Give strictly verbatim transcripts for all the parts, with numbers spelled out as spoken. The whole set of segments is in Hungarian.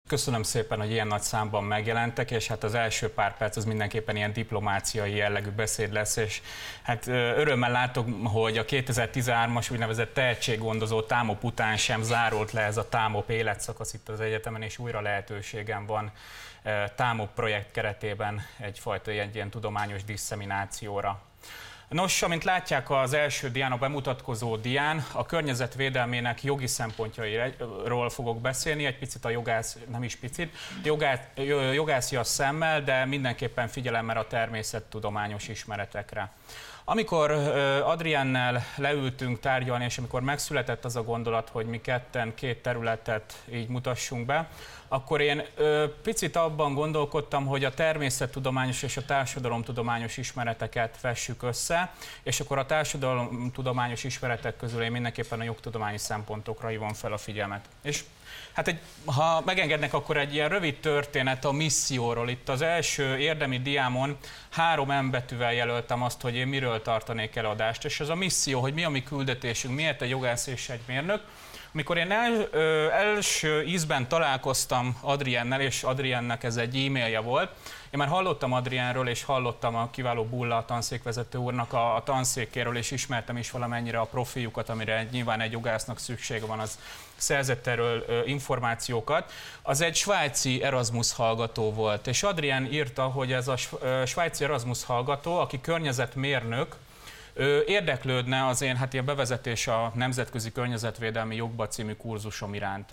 Köszönöm szépen, hogy ilyen nagy számban megjelentek, és hát az első pár perc az mindenképpen ilyen diplomáciai jellegű beszéd lesz, és hát örömmel látok, hogy a kétezer-tizenhármas úgynevezett tehetséggondozó TAMOP után sem zárult le ez a TAMOP életszakasz itt az egyetemen, és újra lehetőségem van TAMOP projekt keretében egyfajta egy ilyen tudományos disszeminációra. Nos, amint látják az első dián, a bemutatkozó dián, a környezetvédelmének jogi szempontjairól fogok beszélni, egy picit a jogász, nem is picit, jogász, jogászias szemmel, de mindenképpen figyelemmel a természettudományos ismeretekre. Amikor Adriennel leültünk tárgyalni, és amikor megszületett az a gondolat, hogy mi ketten két területet így mutassunk be, akkor én ö, picit abban gondolkodtam, hogy a természettudományos és a társadalomtudományos ismereteket vessük össze, és akkor a társadalomtudományos ismeretek közül én mindenképpen a jogtudományi szempontokra hívom fel a figyelmet. És hát egy, ha megengednek, akkor egy ilyen rövid történet a misszióról. Itt az első érdemi diámon három M betűvel jelöltem azt, hogy én miről tartanék előadást, és ez a misszió, hogy mi a mi küldetésünk, miért egy jogász és egy mérnök. Amikor én el, ö, első ízben találkoztam Adriennel, és Adriennek ez egy e-mailje volt, én már hallottam Adrienről, és hallottam a kiváló Bulla, a tanszékvezető úrnak a, a tanszékéről, és ismertem is valamennyire a profiljukat, amire nyilván egy jogásznak szüksége van, az szerzett erről ö, információkat. Az egy svájci Erasmus hallgató volt, és Adrien írta, hogy ez a svájci Erasmus hallgató, aki környezetmérnök, Ő érdeklődne az én hát ilyen bevezetés a Nemzetközi Környezetvédelmi Jogba című kurzusom iránt.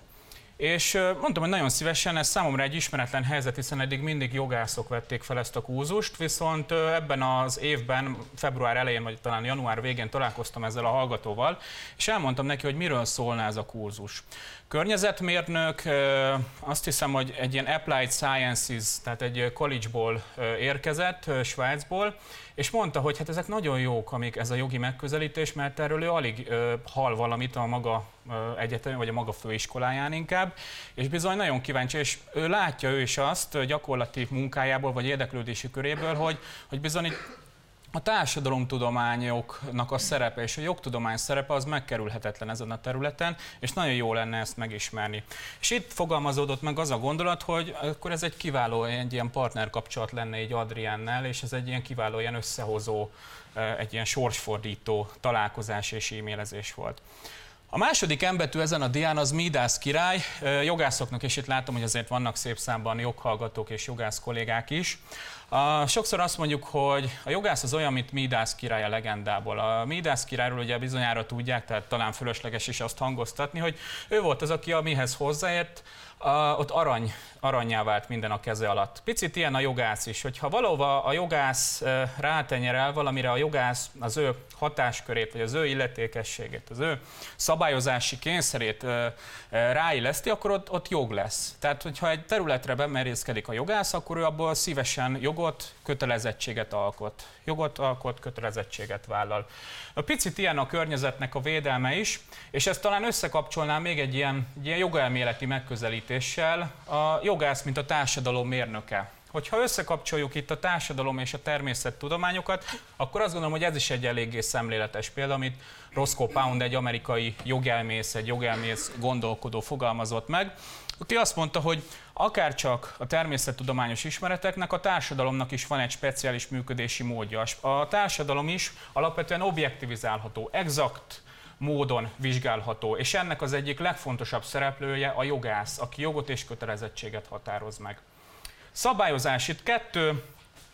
És mondtam, hogy nagyon szívesen, ez számomra egy ismeretlen helyzet, hiszen eddig mindig jogászok vették fel ezt a kurzust, viszont ebben az évben, február elején, vagy talán január végén találkoztam ezzel a hallgatóval, és elmondtam neki, hogy miről szólna ez a kurzus. Környezetmérnök, azt hiszem, hogy egy ilyen Applied Sciences, tehát egy college-ból érkezett, Svájcból, és mondta, hogy hát ezek nagyon jók, amik ez a jogi megközelítés, mert erről ő alig ö, hall valamit a maga ö, egyetem, vagy a maga főiskoláján inkább, és bizony nagyon kíváncsi, és ő látja ő is azt gyakorlati munkájából, vagy érdeklődési köréből, hogy, hogy bizony a társadalomtudományoknak a szerepe és a jogtudomány szerepe az megkerülhetetlen ezen a területen, és nagyon jó lenne ezt megismerni. És itt fogalmazódott meg az a gondolat, hogy akkor ez egy kiváló, egy ilyen partnerkapcsolat lenne így Adriennel, és ez egy ilyen kiváló, ilyen összehozó, egy ilyen sorsfordító találkozás és e-mailezés volt. A második M betű ezen a dián az Midász király, jogászoknak, és itt látom, hogy azért vannak szép számban joghallgatók és jogász kollégák is. A, sokszor azt mondjuk, hogy a jogász az olyan, mint Midász király a legendából. A Midász királyról ugye bizonyára tudják, tehát talán fölösleges is azt hangoztatni, hogy ő volt az, aki amihez hozzáért, a, ott arany, arannyá vált minden a keze alatt. Picit ilyen a jogász is, hogyha valahova a jogász rátenyerel el valamire, a jogász az ő hatáskörét, vagy az ő illetékességét, az ő szabályozási kényszerét ráilleszti, akkor ott, ott jog lesz. Tehát, hogyha egy területre bemerészkedik a jogász, akkor ő abból szívesen jogot, kötelezettséget alkot. Jogot alkot, kötelezettséget vállal. A picit ilyen a környezetnek a védelme is, és ezt talán összekapcsolnám még egy ilyen, egy ilyen jogelméleti megközelítéssel, a jogász, mint a társadalom mérnöke. Hogyha összekapcsoljuk itt a társadalom és a természettudományokat, akkor azt gondolom, hogy ez is egy eléggé szemléletes példa, amit Roscoe Pound, egy amerikai jogelmész, egy jogelmész gondolkodó fogalmazott meg, aki azt mondta, hogy akárcsak a természettudományos ismereteknek, a társadalomnak is van egy speciális működési módja. A társadalom is alapvetően objektivizálható, exakt módon vizsgálható, és ennek az egyik legfontosabb szereplője a jogász, aki jogot és kötelezettséget határoz meg. Szabályozás itt kettő,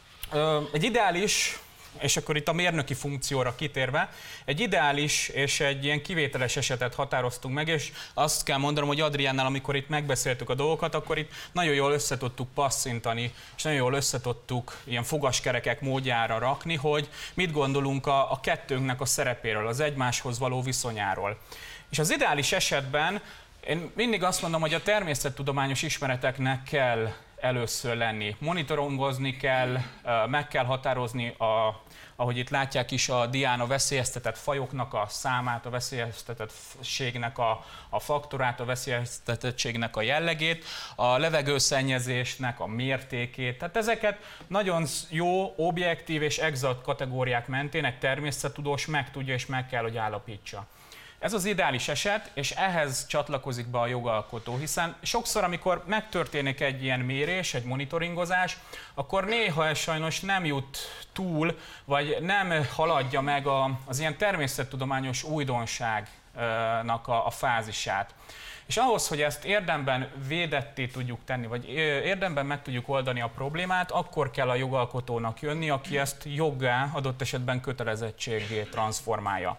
egy ideális, és akkor itt a mérnöki funkcióra kitérve, egy ideális és egy ilyen kivételes esetet határoztunk meg, és azt kell mondanom, hogy Adriennel, amikor itt megbeszéltük a dolgokat, akkor itt nagyon jól összetudtuk passzintani, és nagyon jól összetudtuk ilyen fogaskerekek módjára rakni, hogy mit gondolunk a, a kettőnknek a szerepéről, az egymáshoz való viszonyáról. És az ideális esetben én mindig azt mondom, hogy a természettudományos ismereteknek kell először lenni. Monitorongozni kell, meg kell határozni, a, ahogy itt látják is a dián, a veszélyeztetett fajoknak a számát, a veszélyeztetettségnek a, a faktorát, a veszélyeztetettségnek a jellegét, a levegőszennyezésnek a mértékét. Tehát ezeket nagyon jó, objektív és exakt kategóriák mentén egy természettudós meg tudja és meg kell, hogy állapítsa. Ez az ideális eset, és ehhez csatlakozik be a jogalkotó, hiszen sokszor, amikor megtörténik egy ilyen mérés, egy monitoringozás, akkor néha ez sajnos nem jut túl, vagy nem haladja meg a, az ilyen természettudományos újdonságnak a, a fázisát. És ahhoz, hogy ezt érdemben védetté tudjuk tenni, vagy érdemben meg tudjuk oldani a problémát, akkor kell a jogalkotónak jönni, aki ezt joggá, adott esetben kötelezettséggé transformálja.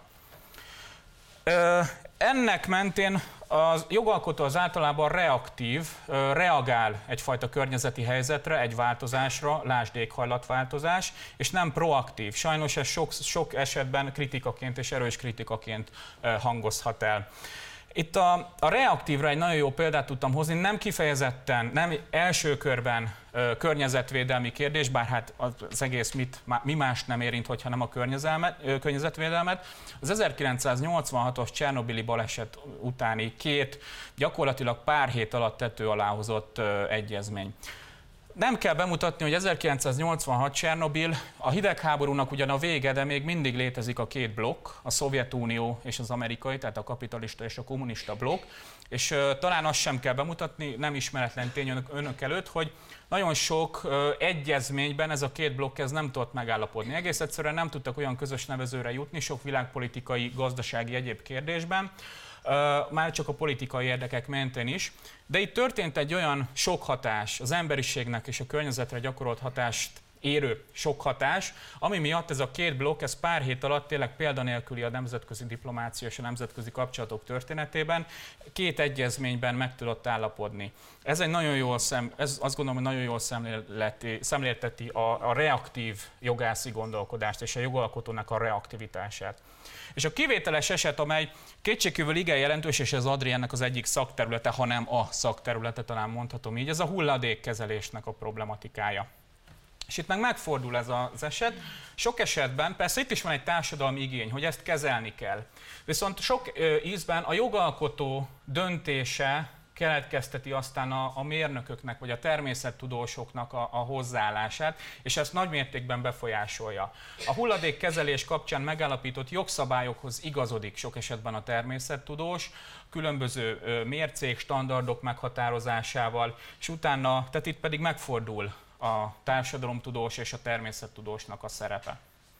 Ennek mentén a jogalkotó az általában reaktív, reagál egyfajta környezeti helyzetre, egy változásra, lásd éghajlatváltozás, és nem proaktív. Sajnos ez sok, sok esetben kritikaként és erős kritikaként hangozhat el. Itt a, a reaktívra egy nagyon jó példát tudtam hozni, nem kifejezetten, nem első körben ö, környezetvédelmi kérdés, bár hát az egész mit, mi más nem érint, hogyha nem a ö, környezetvédelmet. Az ezerkilencszáznyolcvanhatos Csernobili baleset utáni két gyakorlatilag pár hét alatt tető alá hozott ö, egyezmény. Nem kell bemutatni, hogy ezerkilencszáznyolcvanhat Csernobil, a hidegháborúnak ugyan a vége, de még mindig létezik a két blokk, a Szovjetunió és az amerikai, tehát a kapitalista és a kommunista blokk, és uh, talán azt sem kell bemutatni, nem ismeretlen tény önök, önök előtt, hogy nagyon sok uh, egyezményben ez a két blokk ez nem tudott megállapodni. Egész egyszerűen nem tudtak olyan közös nevezőre jutni sok világpolitikai, gazdasági egyéb kérdésben, Uh, már csak a politikai érdekek mentén is. De itt történt egy olyan sok hatás, az emberiségnek és a környezetre gyakorolt hatást érő sok hatás, ami miatt ez a két blokk, ez pár hét alatt tényleg példanélküli a nemzetközi diplomácia és a nemzetközi kapcsolatok történetében, két egyezményben meg tudott állapodni. Ez egy nagyon jól szem, ez azt gondolom, hogy nagyon jól szemlélteti a, a reaktív jogászi gondolkodást és a jogalkotónak a reaktivitását. És a kivételes eset, amely kétségkívül igen jelentős, és ez Adriennek az egyik szakterülete, hanem a szakterülete, talán mondhatom így, ez a hulladékkezelésnek a problematikája. És itt meg megfordul ez az eset. Sok esetben, persze itt is van egy társadalmi igény, hogy ezt kezelni kell. Viszont sok ízben a jogalkotó döntése keletkezteti aztán a, a mérnököknek vagy a természettudósoknak a, a hozzáállását, és ezt nagy mértékben befolyásolja. A hulladékkezelés kapcsán megállapított jogszabályokhoz igazodik sok esetben a természettudós, különböző mércék, standardok meghatározásával, és utána, tehát itt pedig megfordul a társadalomtudós és a természettudósnak a szerepe.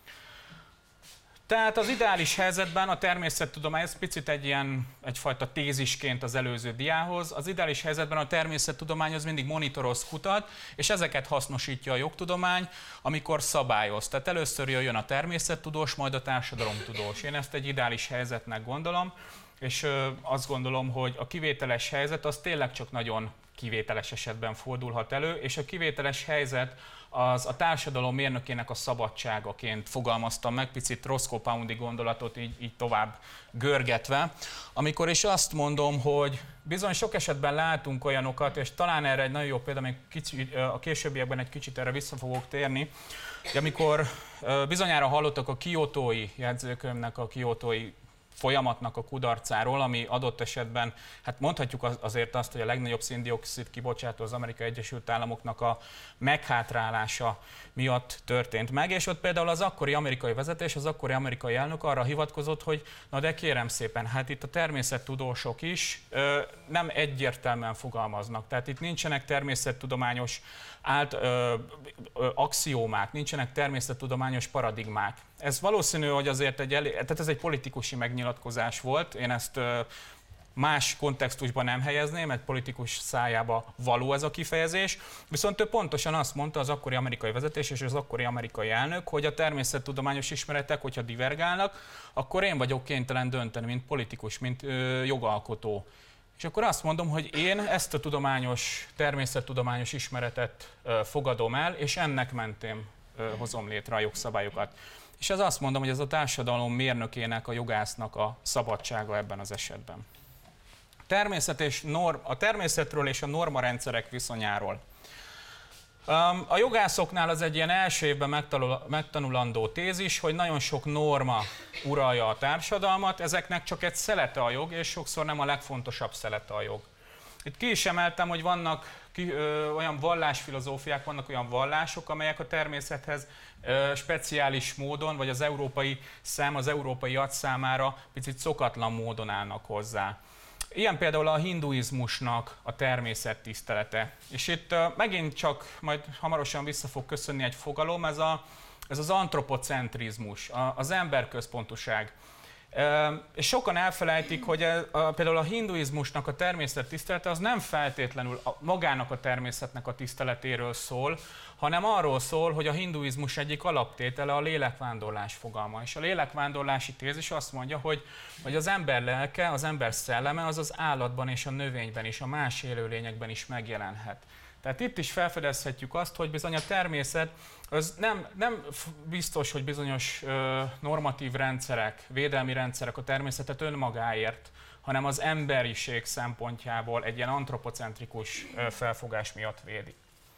Tehát az ideális helyzetben a természettudomány, ez picit egy ilyen, egyfajta tézisként az előző diához, az ideális helyzetben a természettudomány az mindig monitoroz, kutat, és ezeket hasznosítja a jogtudomány, amikor szabályoz. Tehát először jöjjön a természettudós, majd a társadalomtudós. Én ezt egy ideális helyzetnek gondolom, és azt gondolom, hogy a kivételes helyzet az tényleg csak nagyon kivételes esetben fordulhat elő, és a kivételes helyzet az a társadalom mérnökének a szabadságaként fogalmaztam meg, picit Roscoe Poundi gondolatot így, így tovább görgetve, amikor is azt mondom, hogy bizony sok esetben látunk olyanokat, és talán erre egy nagyon jó példa, még kicsi, a későbbiekben egy kicsit erre vissza fogok térni, hogy amikor bizonyára hallottak a kiotói jegyzőkönyvnek, a kiotói folyamatnak a kudarcáról, ami adott esetben, hát mondhatjuk azért azt, hogy a legnagyobb szén-dioxid kibocsátó az Amerikai Egyesült Államoknak a meghátrálása miatt történt meg, és ott például az akkori amerikai vezetés, az akkori amerikai elnök arra hivatkozott, hogy na de kérem szépen, hát itt a természettudósok is ö, nem egyértelműen fogalmaznak, tehát itt nincsenek természettudományos ált, ö, ö, axiómák, nincsenek természettudományos paradigmák. Ez valószínű, hogy azért egy, elég, tehát ez egy politikusi megnyilatkozás volt, én ezt ö, más kontextusban nem helyezném, egy politikus szájába való ez a kifejezés, viszont ő pontosan azt mondta az akkori amerikai vezetés és az akkori amerikai elnök, hogy a természettudományos ismeretek, hogyha divergálnak, akkor én vagyok kénytelen dönteni, mint politikus, mint ö, jogalkotó. És akkor azt mondom, hogy én ezt a tudományos, természettudományos ismeretet ö, fogadom el, és ennek mentén ö, hozom létre a jogszabályokat. És ez azt mondom, hogy ez a társadalom mérnökének, a jogásznak a szabadsága ebben az esetben. Természet és norm, a természetről és a normarendszerek viszonyáról. A jogászoknál az egy ilyen első évben megtanul, megtanulandó tézis, hogy nagyon sok norma uralja a társadalmat, ezeknek csak egy szelete a jog, és sokszor nem a legfontosabb szelete a jog. Itt ki is emeltem, hogy vannak ki, ö, olyan vallásfilozófiák, vannak olyan vallások, amelyek a természethez ö, speciális módon, vagy az európai szem, az európai agy számára picit szokatlan módon állnak hozzá. Ilyen például a hinduizmusnak a természettisztelete. És itt ö, megint csak majd hamarosan vissza fog köszönni egy fogalom, ez, a, ez az antropocentrizmus, a, az emberközpontúság. És sokan elfelejtik, hogy a, a, például a hinduizmusnak a természet tisztelete az nem feltétlenül a, magának a természetnek a tiszteletéről szól, hanem arról szól, hogy a hinduizmus egyik alaptétele a lélekvándorlás fogalma. És a lélekvándorlási tézis azt mondja, hogy, hogy az ember lelke, az ember szelleme az az állatban és a növényben is, a más élőlényekben is megjelenhet. Tehát itt is felfedezhetjük azt, hogy bizony a természet az nem, nem biztos, hogy bizonyos ö, normatív rendszerek, védelmi rendszerek a természetet önmagáért, hanem az emberiség szempontjából egy ilyen antropocentrikus ö, felfogás miatt védi.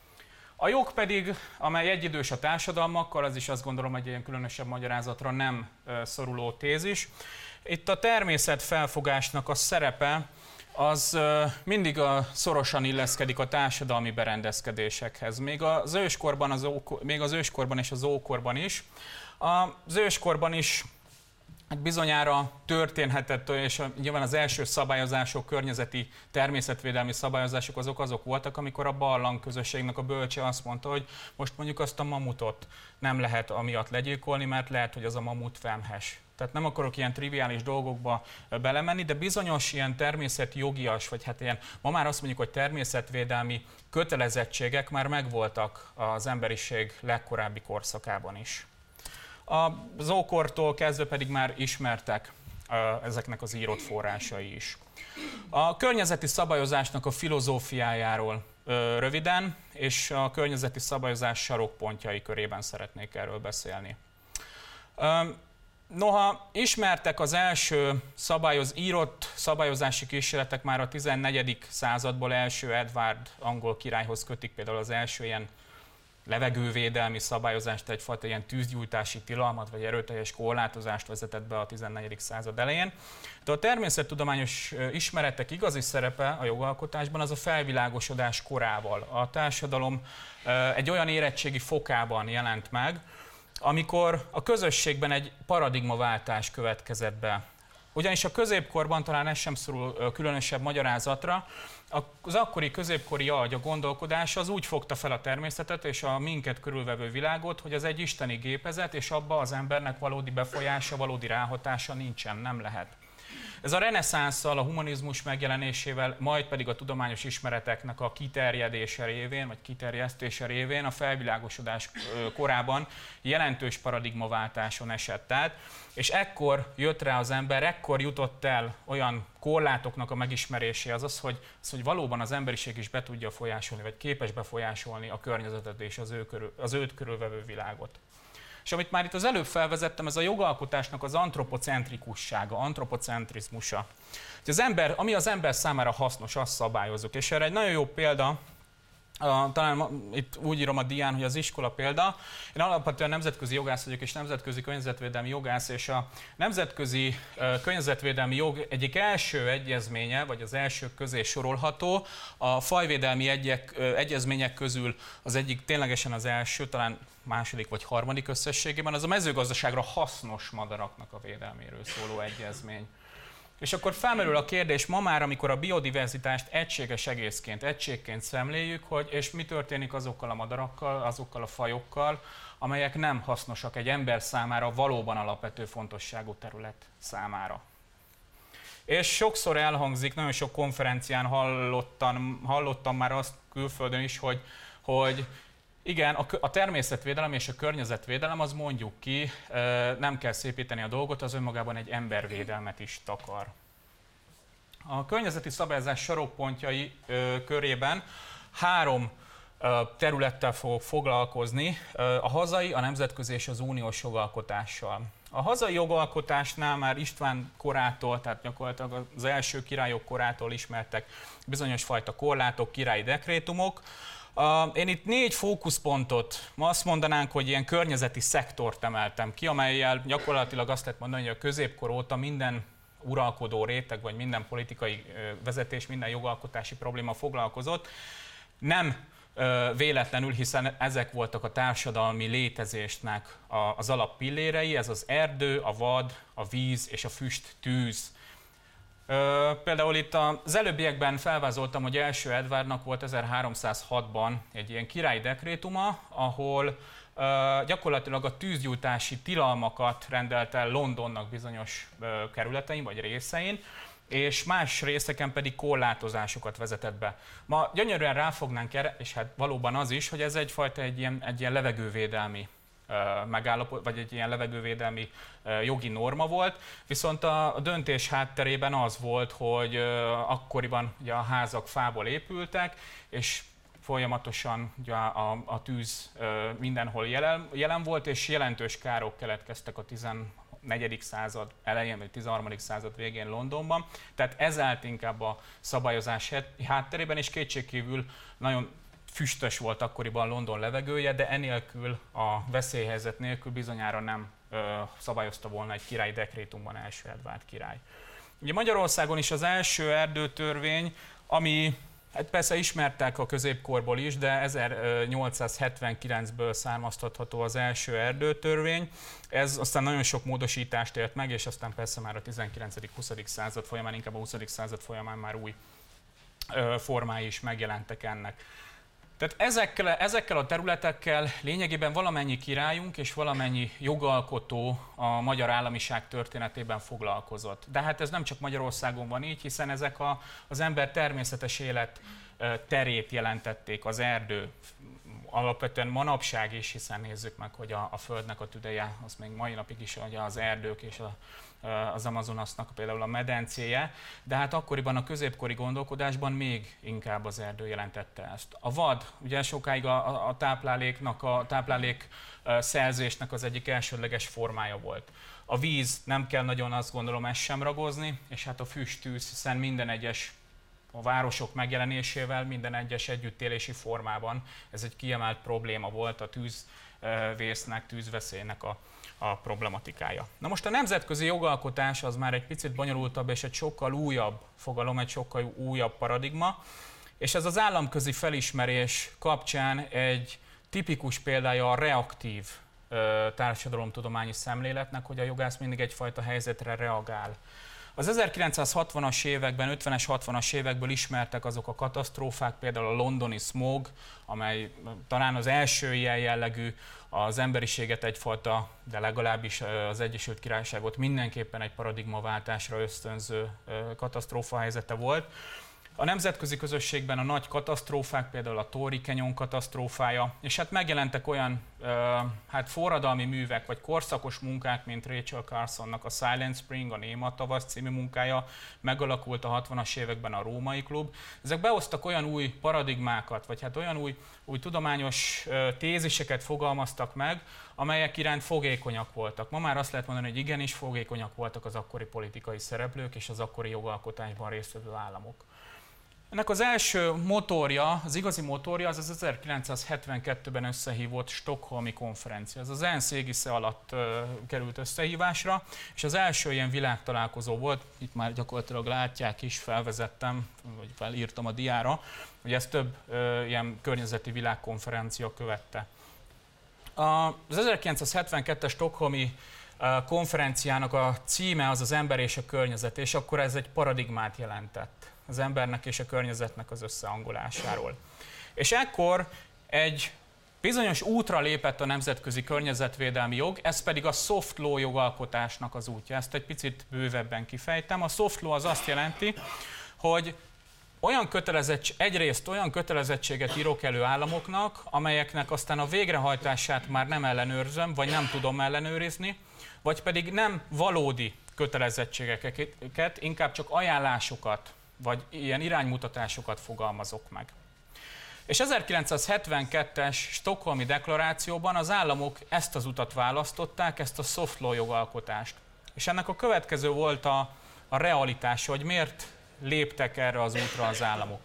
A jog pedig, amely egyidős a társadalmakkal, az is azt gondolom, hogy egy ilyen különösebb magyarázatra nem ö, szoruló tézis. Itt a természet felfogásnak a szerepe az mindig a, szorosan illeszkedik a társadalmi berendezkedésekhez. Még az őskorban, az ókor, még az őskorban és az ókorban is. Az őskorban is bizonyára történhetett, és nyilván az első szabályozások, környezeti természetvédelmi szabályozások azok azok voltak, amikor a barlang közösségnek a bölcse azt mondta, hogy most mondjuk azt a mamutot nem lehet amiatt legyilkolni, mert lehet, hogy az a mamut vemhes. Tehát nem akarok ilyen triviális dolgokba belemenni, de bizonyos ilyen természetjogias, vagy hát ilyen, ma már azt mondjuk, hogy természetvédelmi kötelezettségek már megvoltak az emberiség legkorábbi korszakában is. Az ókortól kezdve pedig már ismertek ezeknek az írott forrásai is. A környezeti szabályozásnak a filozófiájáról röviden, és a környezeti szabályozás sarokpontjai körében szeretnék erről beszélni. Noha ismertek az első szabályoz, írott szabályozási kísérletek már a tizennegyedik századból, első Edward angol királyhoz kötik például az első ilyen levegővédelmi szabályozást, egyfajta ilyen tűzgyújtási tilalmat vagy erőteljes korlátozást vezetett be a tizennegyedik század elején. De a természettudományos ismeretek igazi szerepe a jogalkotásban az a felvilágosodás korával. A társadalom egy olyan érettségi fokában jelent meg, amikor a közösségben egy paradigmaváltás következett be. Ugyanis a középkorban, talán ez sem szorul különösebb magyarázatra, az akkori középkori agy, a gondolkodás az úgy fogta fel a természetet és a minket körülvevő világot, hogy az egy isteni gépezet, és abba az embernek valódi befolyása, valódi ráhatása nincsen, nem lehet. Ez a reneszánsszal, a humanizmus megjelenésével, majd pedig a tudományos ismereteknek a kiterjedése révén, vagy kiterjesztése révén a felvilágosodás korában jelentős paradigmaváltáson esett át, és ekkor jött rá az ember, ekkor jutott el olyan korlátoknak a megismeréséhez, az, hogy, az, hogy valóban az emberiség is be tudja folyásolni, vagy képes befolyásolni a környezetet és az, ő körül, az őt körülvevő világot. És amit már itt az előbb felvezettem, ez a jogalkotásnak az antropocentrikussága, antropocentrizmusa. Az ember, ami az ember számára hasznos, azt szabályozunk. És erre egy nagyon jó példa, Uh, talán ma, itt úgy írom a dián, hogy az iskola példa. Én alapvetően nemzetközi jogász vagyok, és nemzetközi környezetvédelmi jogász, és a nemzetközi uh, környezetvédelmi jog egyik első egyezménye, vagy az elsők közé sorolható, a fajvédelmi egyek, uh, egyezmények közül az egyik ténylegesen az első, talán második vagy harmadik összességében, az a mezőgazdaságra hasznos madaraknak a védelméről szóló egyezmény. És akkor felmerül a kérdés ma már, amikor a biodiverzitást egységes egészként, egységként szemléljük, hogy és mi történik azokkal a madarakkal, azokkal a fajokkal, amelyek nem hasznosak egy ember számára, valóban alapvető fontosságú terület számára. És sokszor elhangzik, nagyon sok konferencián hallottam, hallottam már azt külföldön is, hogy, hogy igen, a természetvédelem és a környezetvédelem az mondjuk ki, nem kell szépíteni a dolgot, az önmagában egy embervédelmet is takar. A környezeti szabályozás sarokpontjai körében három területtel fogok foglalkozni, a hazai, a nemzetközi és az uniós jogalkotással. A hazai jogalkotásnál már István korától, tehát gyakorlatilag az első királyok korától ismertek bizonyos fajta korlátok, királyi dekrétumok. Uh, én itt négy fókuszpontot, ma azt mondanánk, hogy ilyen környezeti szektort emeltem ki, amellyel gyakorlatilag azt lehet mondani, hogy a középkor óta minden uralkodó réteg, vagy minden politikai vezetés, minden jogalkotási probléma foglalkozott. Nem véletlenül, hiszen ezek voltak a társadalmi létezésnek az alappillérei, ez az erdő, a vad, a víz és a füst, tűz. Például itt az előbbiekben felvázoltam, hogy első Edvardnak volt ezerháromszázhatban egy ilyen királyi dekrétuma, ahol gyakorlatilag a tűzgyújtási tilalmakat rendelt el Londonnak bizonyos kerületein vagy részein, és más részeken pedig korlátozásokat vezetett be. Ma gyönyörűen ráfognánk erre, és hát valóban az is, hogy ez egyfajta egy ilyen, egy ilyen levegővédelmi megállapot, vagy egy ilyen levegővédelmi jogi norma volt, viszont a döntés hátterében az volt, hogy akkoriban ugye a házak fából épültek, és folyamatosan ugye a, a tűz mindenhol jelen, jelen volt, és jelentős károk keletkeztek a tizennegyedik század elején, vagy tizenharmadik század végén Londonban. Tehát ez állt inkább a szabályozás hátterében, és kétségkívül nagyon füstös volt akkoriban London levegője, de enélkül, a veszélyhelyzet nélkül bizonyára nem ö, szabályozta volna egy királyi dekrétumban első Edvárd király. Ugye Magyarországon is az első erdőtörvény, ami hát persze ismertek a középkorból is, de ezernyolcszázhetvenkilencből származtatható az első erdőtörvény. Ez aztán nagyon sok módosítást élt meg, és aztán persze már a tizenkilencedik-huszadik század folyamán, inkább a huszadik század folyamán már új ö, formái is megjelentek ennek. Tehát ezekkel, ezekkel a területekkel lényegében valamennyi királyunk és valamennyi jogalkotó a magyar államiság történetében foglalkozott. De hát ez nem csak Magyarországon van így, hiszen ezek a, az ember természetes élet terét jelentették, az erdő, alapvetően manapság is, hiszen nézzük meg, hogy a, a Földnek a tüdeje, az még mai napig is ugye az erdők és a, az Amazonasnak például a medencéje, de hát akkoriban a középkori gondolkodásban még inkább az erdő jelentette ezt. A vad, ugye sokáig a, a tápláléknak, a táplálék szerzésnek az egyik elsődleges formája volt. A víz, nem kell nagyon azt gondolom ezt sem ragozni, és hát a füsttűz, hiszen minden egyes a városok megjelenésével minden egyes együttélési formában ez egy kiemelt probléma volt, a tűzvésznek, tűzveszélynek a, a problematikája. Na most a nemzetközi jogalkotás az már egy picit bonyolultabb és egy sokkal újabb fogalom, egy sokkal újabb paradigma, és ez az államközi felismerés kapcsán egy tipikus példája a reaktív társadalomtudományi szemléletnek, hogy a jogász mindig egyfajta helyzetre reagál. Az ezerkilencszázhatvanas években, ötvenes, hatvanas évekből ismertek azok a katasztrófák, például a londoni smog, amely talán az első ilyen jellegű, az emberiséget egyfajta, de legalábbis az Egyesült Királyságot mindenképpen egy paradigmaváltásra ösztönző katasztrófa helyzete volt. A nemzetközi közösségben a nagy katasztrófák, például a Torrey Canyon katasztrófája, és hát megjelentek olyan uh, hát forradalmi művek, vagy korszakos munkák, mint Rachel Carsonnak a Silent Spring, a Néma tavasz című munkája, megalakult a hatvanas években a Római Klub. Ezek behoztak olyan új paradigmákat, vagy hát olyan új, új tudományos uh, téziseket fogalmaztak meg, amelyek iránt fogékonyak voltak. Ma már azt lehet mondani, hogy igenis fogékonyak voltak az akkori politikai szereplők és az akkori jogalkotásban résztvevő államok. Ennek az első motorja, az igazi motorja az az ezerkilencszázhetvenkettőben összehívott Stockholmi konferencia. Ez az ENSZ égisze alatt uh, került összehívásra, és az első ilyen világtalálkozó volt, itt már gyakorlatilag látják is, felvezettem, vagy felírtam a diára, hogy ezt több uh, ilyen környezeti világkonferencia követte. Az ezerkilencszázhetvenkettes Stockholmi uh, konferenciának a címe az az ember és a környezet, és akkor ez egy paradigmát jelentett az embernek és a környezetnek az összehangolásáról. És ekkor egy bizonyos útra lépett a nemzetközi környezetvédelmi jog, ez pedig a soft law jogalkotásnak az útja. Ezt egy picit bővebben kifejtem. A soft law az azt jelenti, hogy olyan kötelezettség, egyrészt olyan kötelezettséget írok elő államoknak, amelyeknek aztán a végrehajtását már nem ellenőrzöm, vagy nem tudom ellenőrizni, vagy pedig nem valódi kötelezettségeket, inkább csak ajánlásokat, vagy ilyen iránymutatásokat fogalmazok meg. És ezerkilencszázhetvenkettes Stockholmi deklarációban az államok ezt az utat választották, ezt a soft law jogalkotást. És ennek a következő volt a, a realitása, hogy miért léptek erre az útra az államok.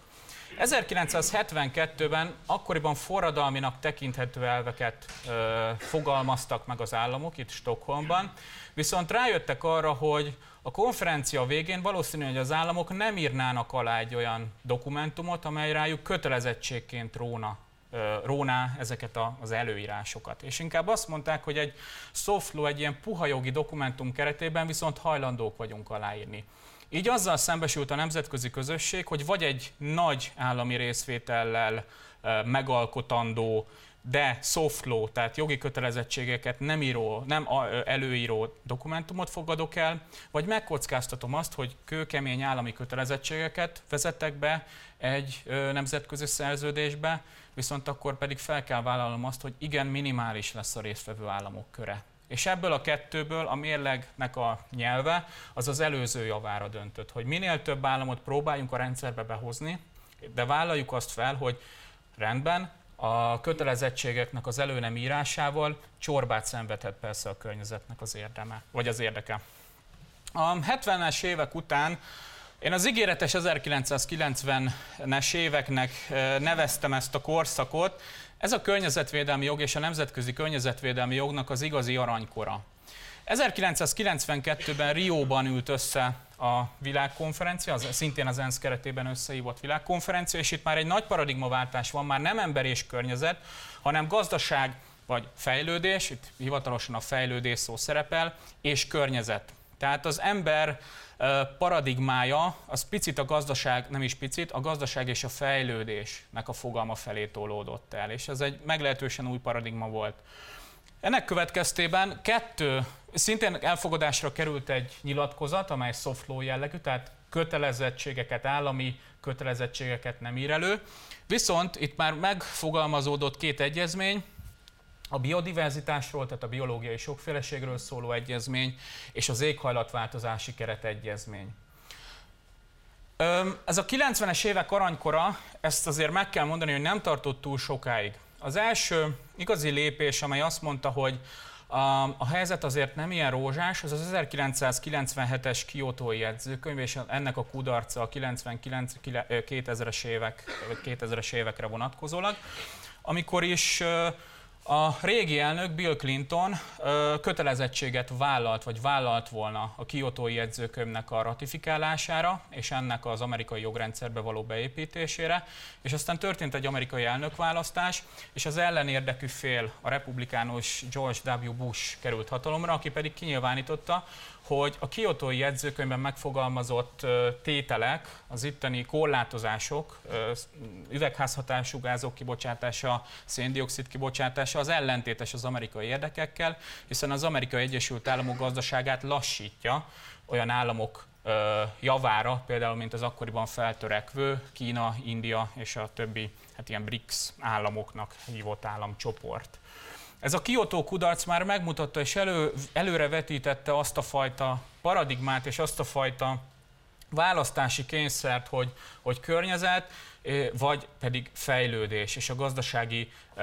ezerkilencszázhetvenkettőben akkoriban forradalminak tekinthető elveket ö, fogalmaztak meg az államok itt Stockholmban, viszont rájöttek arra, hogy a konferencia végén valószínű, hogy az államok nem írnának alá egy olyan dokumentumot, amely rájuk kötelezettségként róna, ö, róná ezeket a, az előírásokat. És inkább azt mondták, hogy egy soft law, egy ilyen puha jogi dokumentum keretében viszont hajlandók vagyunk aláírni. Így azzal szembesült a nemzetközi közösség, hogy vagy egy nagy állami részvétellel e, megalkotandó, de soft law, tehát jogi kötelezettségeket nem, író, nem előíró dokumentumot fogadok el, vagy megkockáztatom azt, hogy kőkemény állami kötelezettségeket vezetek be egy ö, nemzetközi szerződésbe, viszont akkor pedig fel kell vállalnom azt, hogy igen, minimális lesz a résztvevő államok köre. És ebből a kettőből a mérlegnek a nyelve az az előző javára döntött, hogy minél több államot próbáljunk a rendszerbe behozni, de vállaljuk azt fel, hogy rendben, a kötelezettségeknek az elő nem írásával csorbát szenvedhet persze a környezetnek az érdeme, vagy az érdeke. A hetvenes évek után én az ígéretes ezerkilencszázkilencvenes éveknek neveztem ezt a korszakot. Ez a környezetvédelmi jog és a nemzetközi környezetvédelmi jognak az igazi aranykora. ezerkilencszázkilencvenkettőben Rióban ült össze a világkonferencia, az, szintén az ENSZ keretében összehívott világkonferencia, és itt már egy nagy paradigmaváltás van, már nem ember és környezet, hanem gazdaság vagy fejlődés, itt hivatalosan a fejlődés szó szerepel, és környezet. Tehát az ember paradigmája, az picit a gazdaság, nem is picit, a gazdaság és a fejlődésnek a fogalma felé tolódott el, és ez egy meglehetősen új paradigma volt. Ennek következtében kettő, szintén elfogadásra került egy nyilatkozat, amely soft law jellegű, tehát kötelezettségeket, állami kötelezettségeket nem ír elő, viszont itt már megfogalmazódott két egyezmény, a biodiverzitásról, tehát a biológiai sokféleségről szóló egyezmény, és az éghajlatváltozási keretegyezmény. Ez a kilencvenes évek aranykora, ezt azért meg kell mondani, hogy nem tartott túl sokáig. Az első igazi lépés, amely azt mondta, hogy a, a helyzet azért nem ilyen rózsás, az az ezerkilencszázkilencvenhetes Kiotói jegyzőkönyv, és ennek a kudarca a kilencvenkilenc kétezres évek, vagy kétezres évekre vonatkozólag, amikor is a régi elnök Bill Clinton kötelezettséget vállalt, vagy vállalt volna a Kiotói jegyzőkönyvnek a ratifikálására, és ennek az amerikai jogrendszerbe való beépítésére, és aztán történt egy amerikai elnökválasztás, és az ellenérdekű fél, a republikánus George W. Bush került hatalomra, aki pedig kinyilvánította, hogy a Kiotói jegyzőkönyvben megfogalmazott tételek, az itteni korlátozások, üvegházhatású gázok kibocsátása, széndioxid kibocsátása az ellentétes az amerikai érdekekkel, hiszen az Amerikai Egyesült Államok gazdaságát lassítja olyan államok javára, például mint az akkoriban feltörekvő Kína, India és a többi hát ilyen BRICS államoknak hívott államcsoport. Ez a Kiotó kudarc már megmutatta és elő, előre vetítette azt a fajta paradigmát és azt a fajta választási kényszert, hogy, hogy környezet, vagy pedig fejlődés és a gazdasági ö,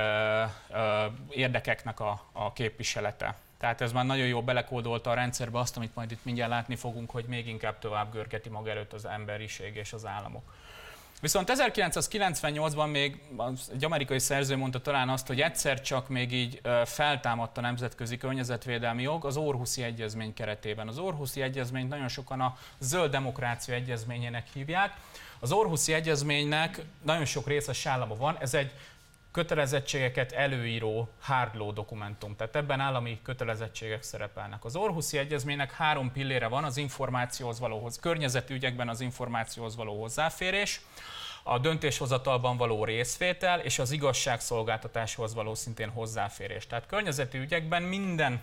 ö, érdekeknek a, a képviselete. Tehát ez már nagyon jól belekódolta a rendszerbe azt, amit majd itt mindjárt látni fogunk, hogy még inkább tovább görgeti maga előtt az emberiség és az államok. Viszont ezerkilencszázkilencvennyolcban még egy amerikai szerző mondta talán azt, hogy egyszer csak még így feltámadt a nemzetközi környezetvédelmi jog az Århusi Egyezmény keretében. Az Århusi Egyezményt nagyon sokan a zöld demokrácia egyezményének hívják. Az Århusi Egyezménynek nagyon sok részes állama van, ez egy kötelezettségeket előíró hard law dokumentum, tehát ebben állami kötelezettségek szerepelnek. Az Århusi Egyezménynek három pillére van, az információhoz való, környezeti ügyekben az információhoz való hozzáférés, a döntéshozatalban való részvétel és az igazságszolgáltatáshoz való szintén hozzáférés. Tehát környezeti ügyekben minden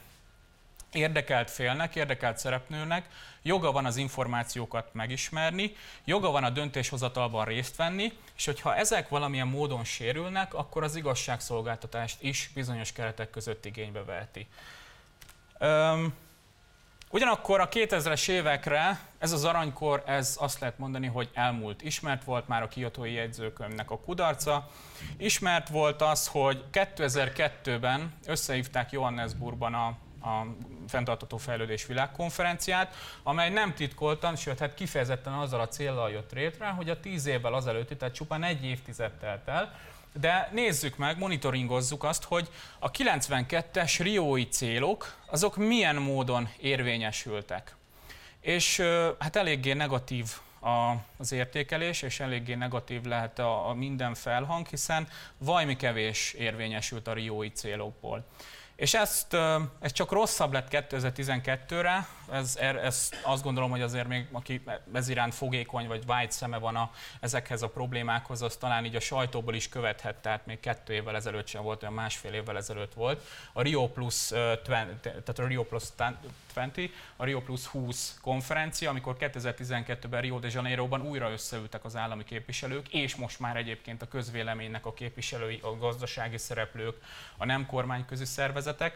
érdekelt félnek, érdekelt szereplőnek joga van az információkat megismerni, joga van a döntéshozatalban részt venni, és hogyha ezek valamilyen módon sérülnek, akkor az igazságszolgáltatást is bizonyos keretek között igénybe veheti. Üm, ugyanakkor a kétezres évekre ez az aranykor, ez azt lehet mondani, hogy elmúlt. Ismert volt már a Kiotói jegyzőkönyvnek a kudarca, ismert volt az, hogy kétezer-kettőben összehívták Johannesburgban a a fenntartható fejlődés világkonferenciát, amely nem titkoltan, sőt hát kifejezetten azzal a céllal jött létre, hogy a tíz évvel azelőtti, tehát csupán egy évtized telt el, de nézzük meg, monitoringozzuk azt, hogy a kilencvenkettes riói célok, azok milyen módon érvényesültek. És hát eléggé negatív az értékelés, és eléggé negatív lehet a, a minden felhang, hiszen vajmi kevés érvényesült a riói célokból. És ezt, ez csak rosszabb lett kétezer-tizenkettőre, ez, ez azt gondolom, hogy azért még aki ez iránt fogékony vagy vágy szeme van a, ezekhez a problémákhoz, az talán így a sajtóból is követhet, tehát még kettő évvel ezelőtt sem volt, olyan másfél évvel ezelőtt volt. A Rio Plus húsz, tehát a Rio Plus húsz, a Rio Plus húsz konferencia, amikor kétezer-tizenkettőben Rio de Janeiroban újra összeültek az állami képviselők, és most már egyébként a közvéleménynek a képviselői, a gazdasági szereplők, a nem kormányközi szervezetek,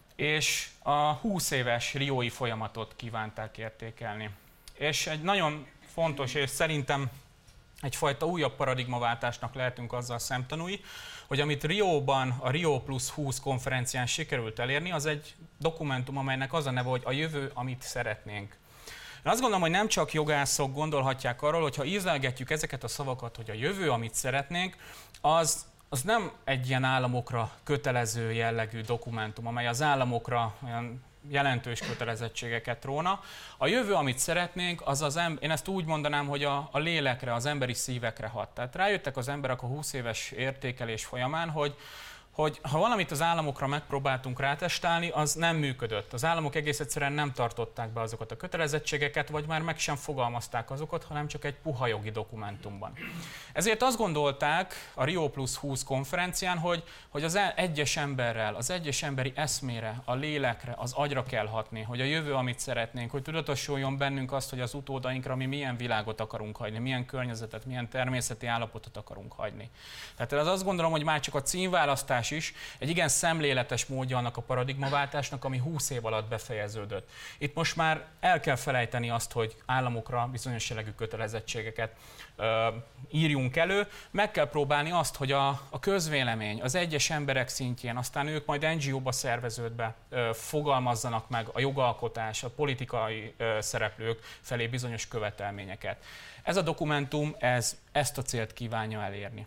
és a húsz éves riói folyamatot kívánták értékelni. És egy nagyon fontos, és szerintem egyfajta újabb paradigmaváltásnak lehetünk azzal szemtanúi, hogy amit Rióban, a Rio Plus húsz konferencián sikerült elérni, az egy dokumentum, amelynek az a neve, hogy a jövő, amit szeretnénk. Én azt gondolom, hogy nem csak jogászok gondolhatják arról, hogy ha ízlelgetjük ezeket a szavakat, hogy a jövő, amit szeretnénk, az az nem egy ilyen államokra kötelező jellegű dokumentum, amely az államokra olyan jelentős kötelezettségeket róna. A jövő, amit szeretnénk, az az em- én ezt úgy mondanám, hogy a, a lélekre, az emberi szívekre hat. Tehát rájöttek az emberek a húsz éves értékelés folyamán, hogy hogy ha valamit az államokra megpróbáltunk rátestálni, az nem működött. Az államok egész egyszerűen nem tartották be azokat a kötelezettségeket, vagy már meg sem fogalmazták azokat, hanem csak egy puha jogi dokumentumban. Ezért azt gondolták a Rio Plus húsz konferencián, hogy, hogy az egyes emberrel, az egyes emberi eszmére, a lélekre, az agyra kell hatni, hogy a jövő, amit szeretnénk, hogy tudatosuljon bennünk azt, hogy az utódainkra mi milyen világot akarunk hagyni, milyen környezetet, milyen természeti állapotot akarunk hagyni. Tehát ez azt gondolom, hogy már csak a címválasztás is egy igen szemléletes módja annak a paradigmaváltásnak, ami húsz év alatt befejeződött. Itt most már el kell felejteni azt, hogy államokra bizonyos jellegű kötelezettségeket ö, írjunk elő, meg kell próbálni azt, hogy a, a közvélemény, az egyes emberek szintjén, aztán ők majd en gé ó-ba szerveződve ö, fogalmazzanak meg a jogalkotás, a politikai ö, szereplők felé bizonyos követelményeket. Ez a dokumentum ez, ezt a célt kívánja elérni.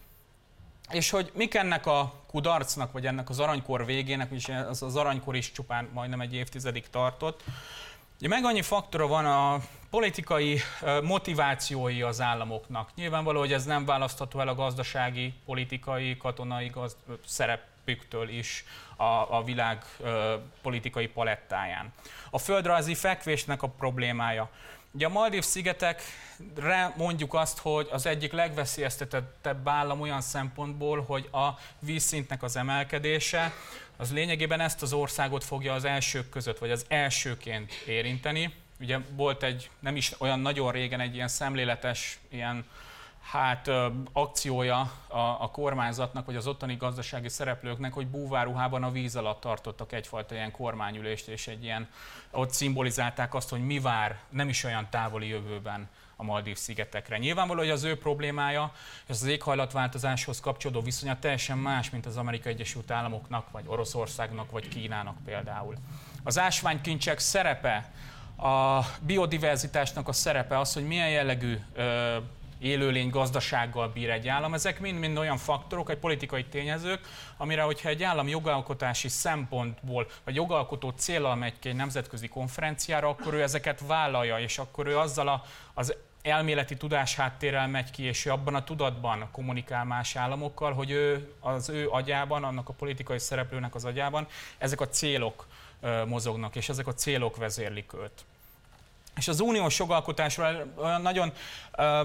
És hogy mik ennek a kudarcnak, vagy ennek az aranykor végének, és az, az aranykor is csupán majdnem egy évtizedig tartott. Ugye meg annyi faktora van a politikai motivációi az államoknak. Nyilvánvaló, hogy ez nem választható el a gazdasági, politikai, katonai gazd- szerepüktől is a, a világ ö, politikai palettáján. A földrajzi fekvésnek a problémája. Ugye a Maldív-szigetekre mondjuk azt, hogy az egyik legveszélyeztetettebb állam olyan szempontból, hogy a vízszintnek az emelkedése, az lényegében ezt az országot fogja az elsők között, vagy az elsőként érinteni. Ugye volt egy, nem is olyan nagyon régen egy ilyen szemléletes, ilyen hát akciója a, a kormányzatnak, vagy az ottani gazdasági szereplőknek, hogy búvárruhában a víz alatt tartottak egyfajta ilyen kormányülést, és egy ilyen, ott szimbolizálták azt, hogy mi vár nem is olyan távoli jövőben a Maldív-szigetekre. Nyilvánvaló, hogy az ő problémája, ez az éghajlatváltozáshoz kapcsolódó viszonya teljesen más, mint az Amerikai Egyesült Államoknak, vagy Oroszországnak, vagy Kínának például. Az ásványkincsek szerepe, a biodiverzitásnak a szerepe az, hogy milyen jellegű ö, élőlény gazdasággal bír egy állam, ezek mind-mind olyan faktorok, egy politikai tényezők, amire, hogyha egy állam jogalkotási szempontból, vagy jogalkotó céllal megy ki egy nemzetközi konferenciára, akkor ő ezeket vállalja, és akkor ő azzal a, az elméleti tudásháttérrel megy ki, és ő abban a tudatban kommunikál más államokkal, hogy ő, az ő agyában, annak a politikai szereplőnek az agyában ezek a célok ö, mozognak, és ezek a célok vezérlik őt. És az uniós jogalkotásról olyan nagyon ö,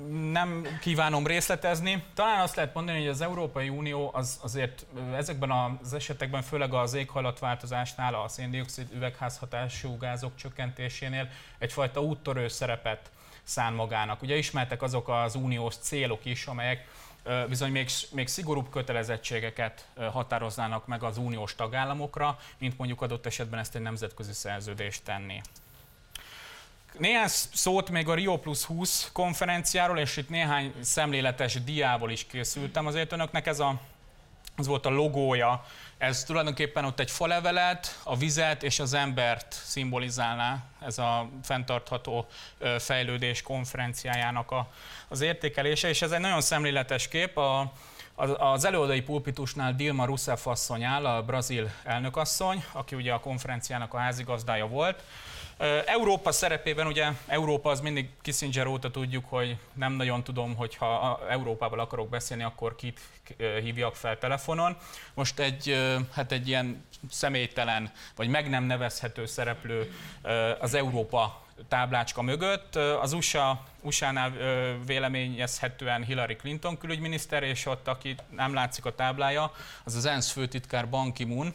nem kívánom részletezni. Talán azt lehet mondani, hogy az Európai Unió az azért ezekben az esetekben, főleg az éghajlatváltozásnál, a szén-dioxid üvegházhatású gázok csökkentésénél egyfajta úttörő szerepet szán magának. Ugye ismertek azok az uniós célok is, amelyek ö, bizony még, még szigorúbb kötelezettségeket ö, határoznának meg az uniós tagállamokra, mint mondjuk adott esetben ezt egy nemzetközi szerződést tenni. Néhány szót még a Rio Plus húsz konferenciáról, és itt néhány szemléletes diából is készültem. Azért önöknek ez a az volt a logója. Ez tulajdonképpen ott egy falevelet, a vizet és az embert szimbolizálná, ez a fenntartható fejlődés konferenciájának a, az értékelése, és ez egy nagyon szemléletes kép. A, az előadói pulpitusnál Dilma Rousseff asszony áll, a brazil elnökasszony, aki ugye a konferenciának a házigazdája volt. Európa szerepében, ugye Európa az mindig Kissinger óta tudjuk, hogy nem nagyon tudom, hogyha Európával akarok beszélni, akkor kit hívjak fel telefonon. Most egy, hát egy ilyen személytelen, vagy meg nem nevezhető szereplő az Európa táblácska mögött. Az u es á, u es á-nál véleményezhetően Hillary Clinton külügyminiszter, és ott, aki nem látszik a táblája, az az ENSZ főtitkár Ban Ki-moon.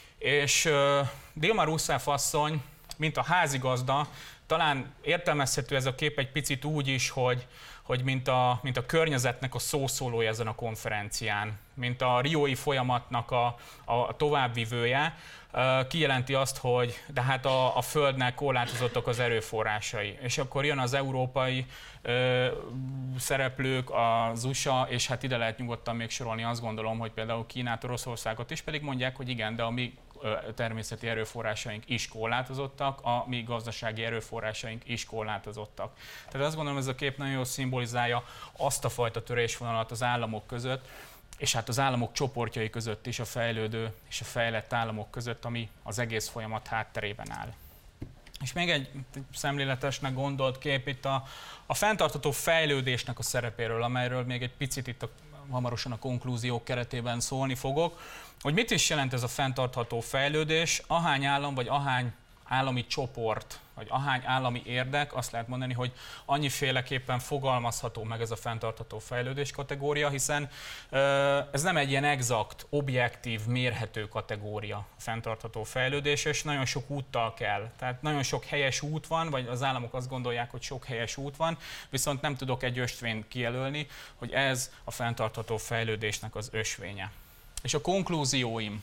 És Dilma Rousseff asszony, mint a házigazda, talán értelmezhető ez a kép egy picit úgy is, hogy, hogy mint, a, mint a környezetnek a szószólója ezen a konferencián, mint a riói folyamatnak a, a továbbvivője, kijelenti azt, hogy de hát a, a Földnek korlátozottak az erőforrásai. És akkor jön az európai ö, szereplők, az u es á, és hát ide lehet nyugodtan még sorolni, azt gondolom, hogy például Kínát, Oroszországot is, pedig mondják, hogy igen, de a mi természeti erőforrásaink is korlátozottak, a mi gazdasági erőforrásaink is korlátozottak. Tehát azt gondolom, ez a kép nagyon jól szimbolizálja azt a fajta törésvonalat az államok között, és hát az államok csoportjai között is, a fejlődő és a fejlett államok között, ami az egész folyamat hátterében áll. És még egy szemléletesnek gondolt kép itt a, a fenntartható fejlődésnek a szerepéről, amelyről még egy picit itt a, hamarosan a konklúziók keretében szólni fogok, hogy mit is jelent ez a fenntartható fejlődés, ahány állam vagy ahány állami csoport, vagy ahány állami érdek, azt lehet mondani, hogy annyiféleképpen fogalmazható meg ez a fenntartható fejlődés kategória, hiszen ez nem egy ilyen exakt, objektív, mérhető kategória a fenntartható fejlődés, és nagyon sok úttal kell. Tehát nagyon sok helyes út van, vagy az államok azt gondolják, hogy sok helyes út van, viszont nem tudok egy ösvényt kijelölni, hogy ez a fenntartható fejlődésnek az ösvénye. És a konklúzióim.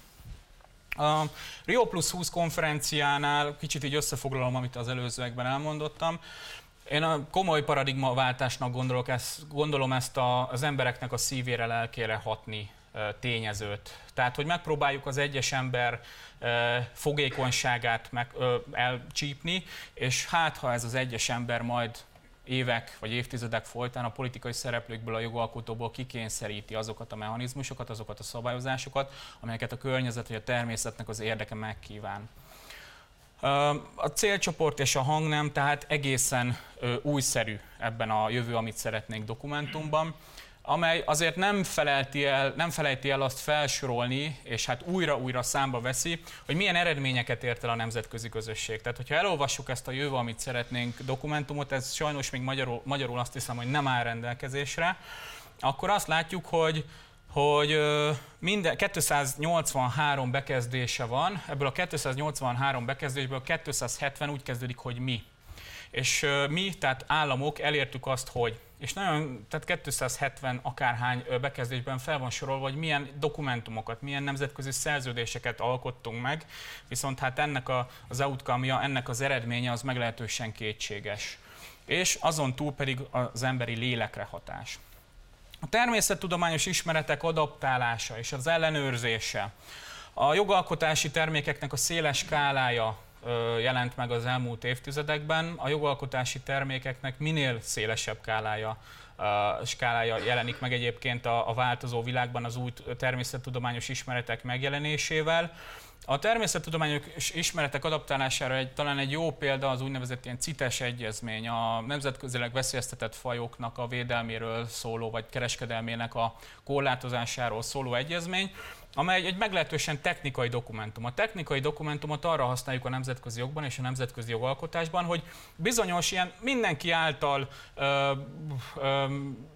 A Rio Plus húsz konferenciánál kicsit így összefoglalom, amit az előzőekben elmondottam. Én a komoly paradigmaváltásnak gondolok ezt, gondolom ezt a, az embereknek a szívére, lelkére hatni e, tényezőt. Tehát, hogy megpróbáljuk az egyes ember e, fogékonyságát meg, e, elcsípni, és hát, ha ez az egyes ember majd évek vagy évtizedek folytán a politikai szereplőkből, a jogalkotóból kikényszeríti azokat a mechanizmusokat, azokat a szabályozásokat, amelyeket a környezet vagy a természetnek az érdeke megkíván. A célcsoport és a hangnem tehát egészen újszerű ebben a jövő, amit szeretnénk dokumentumban, amely azért nem, felejti el, nem felejti el azt felsorolni, és hát újra-újra számba veszi, hogy milyen eredményeket ért el a nemzetközi közösség. Tehát, hogyha elolvassuk ezt a jövő, amit szeretnénk dokumentumot, ez sajnos még magyarul, magyarul azt hiszem, hogy nem áll rendelkezésre, akkor azt látjuk, hogy hogy minden kétszáznyolcvanhárom bekezdése van, ebből a kétszáznyolcvanhárom bekezdésből kétszázhetven úgy kezdődik, hogy mi. És mi, tehát államok elértük azt, hogy, és nagyon, tehát kétszázhetven akárhány bekezdésben fel van sorolva, hogy milyen dokumentumokat, milyen nemzetközi szerződéseket alkottunk meg, viszont hát ennek a, az outcome-ja, ennek az eredménye az meglehetősen kétséges. És azon túl pedig az emberi lélekre hatás. A természettudományos ismeretek adaptálása és az ellenőrzése, a jogalkotási termékeknek a széles skálája jelent meg az elmúlt évtizedekben, a jogalkotási termékeknek minél szélesebb skálája, skálája jelenik meg egyébként a, a változó világban az új természettudományos ismeretek megjelenésével. A természettudományos ismeretek adaptálására egy, talán egy jó példa az úgynevezett ilyen CITES egyezmény, a nemzetközileg veszélyeztetett fajoknak a védelméről szóló, vagy kereskedelmének a korlátozásáról szóló egyezmény, amely egy meglehetősen technikai dokumentum. A technikai dokumentumot arra használjuk a nemzetközi jogban és a nemzetközi jogalkotásban, hogy bizonyos ilyen mindenki által ö, ö,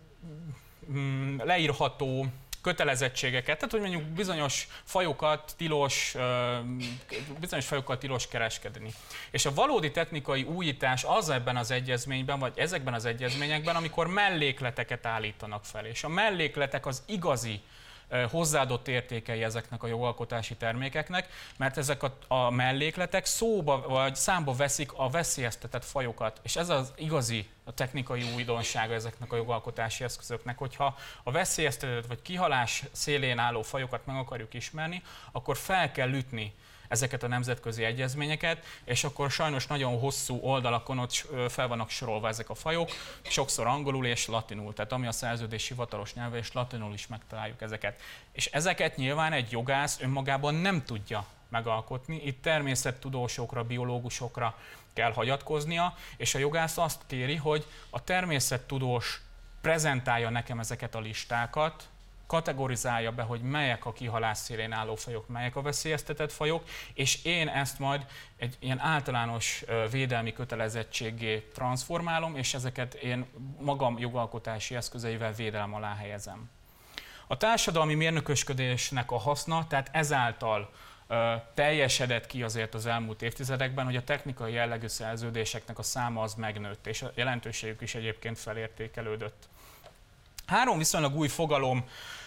leírható kötelezettségeket, tehát hogy mondjuk bizonyos fajokat tilos, bizonyos fajokkal tilos kereskedni. És a valódi technikai újítás az ebben az egyezményben, vagy ezekben az egyezményekben, amikor mellékleteket állítanak fel. És a mellékletek az igazi hozzáadott értékei ezeknek a jogalkotási termékeknek, mert ezek a, a mellékletek szóba vagy számba veszik a veszélyeztetett fajokat, és ez az igazi a technikai újdonsága ezeknek a jogalkotási eszközöknek, hogyha a veszélyeztetett vagy kihalás szélén álló fajokat meg akarjuk ismerni, akkor fel kell ütni ezeket a nemzetközi egyezményeket, és akkor sajnos nagyon hosszú oldalakon ott fel vannak sorolva ezek a fajok, sokszor angolul és latinul, tehát ami a szerződés hivatalos nyelve, és latinul is megtaláljuk ezeket. És ezeket nyilván egy jogász önmagában nem tudja megalkotni, itt természettudósokra, biológusokra kell hagyatkoznia, és a jogász azt kéri, hogy a természettudós prezentálja nekem ezeket a listákat, kategorizálja be, hogy melyek a kihalás szélén álló fajok, melyek a veszélyeztetett fajok, és én ezt majd egy ilyen általános védelmi kötelezettséggé transformálom, és ezeket én magam jogalkotási eszközeivel védelem alá helyezem. A társadalmi mérnökösködésnek a haszna, tehát ezáltal teljesedett ki azért az elmúlt évtizedekben, hogy a technikai jellegű szerződéseknek a száma az megnőtt, és a jelentőségük is egyébként felértékelődött. Három viszonylag új fogalom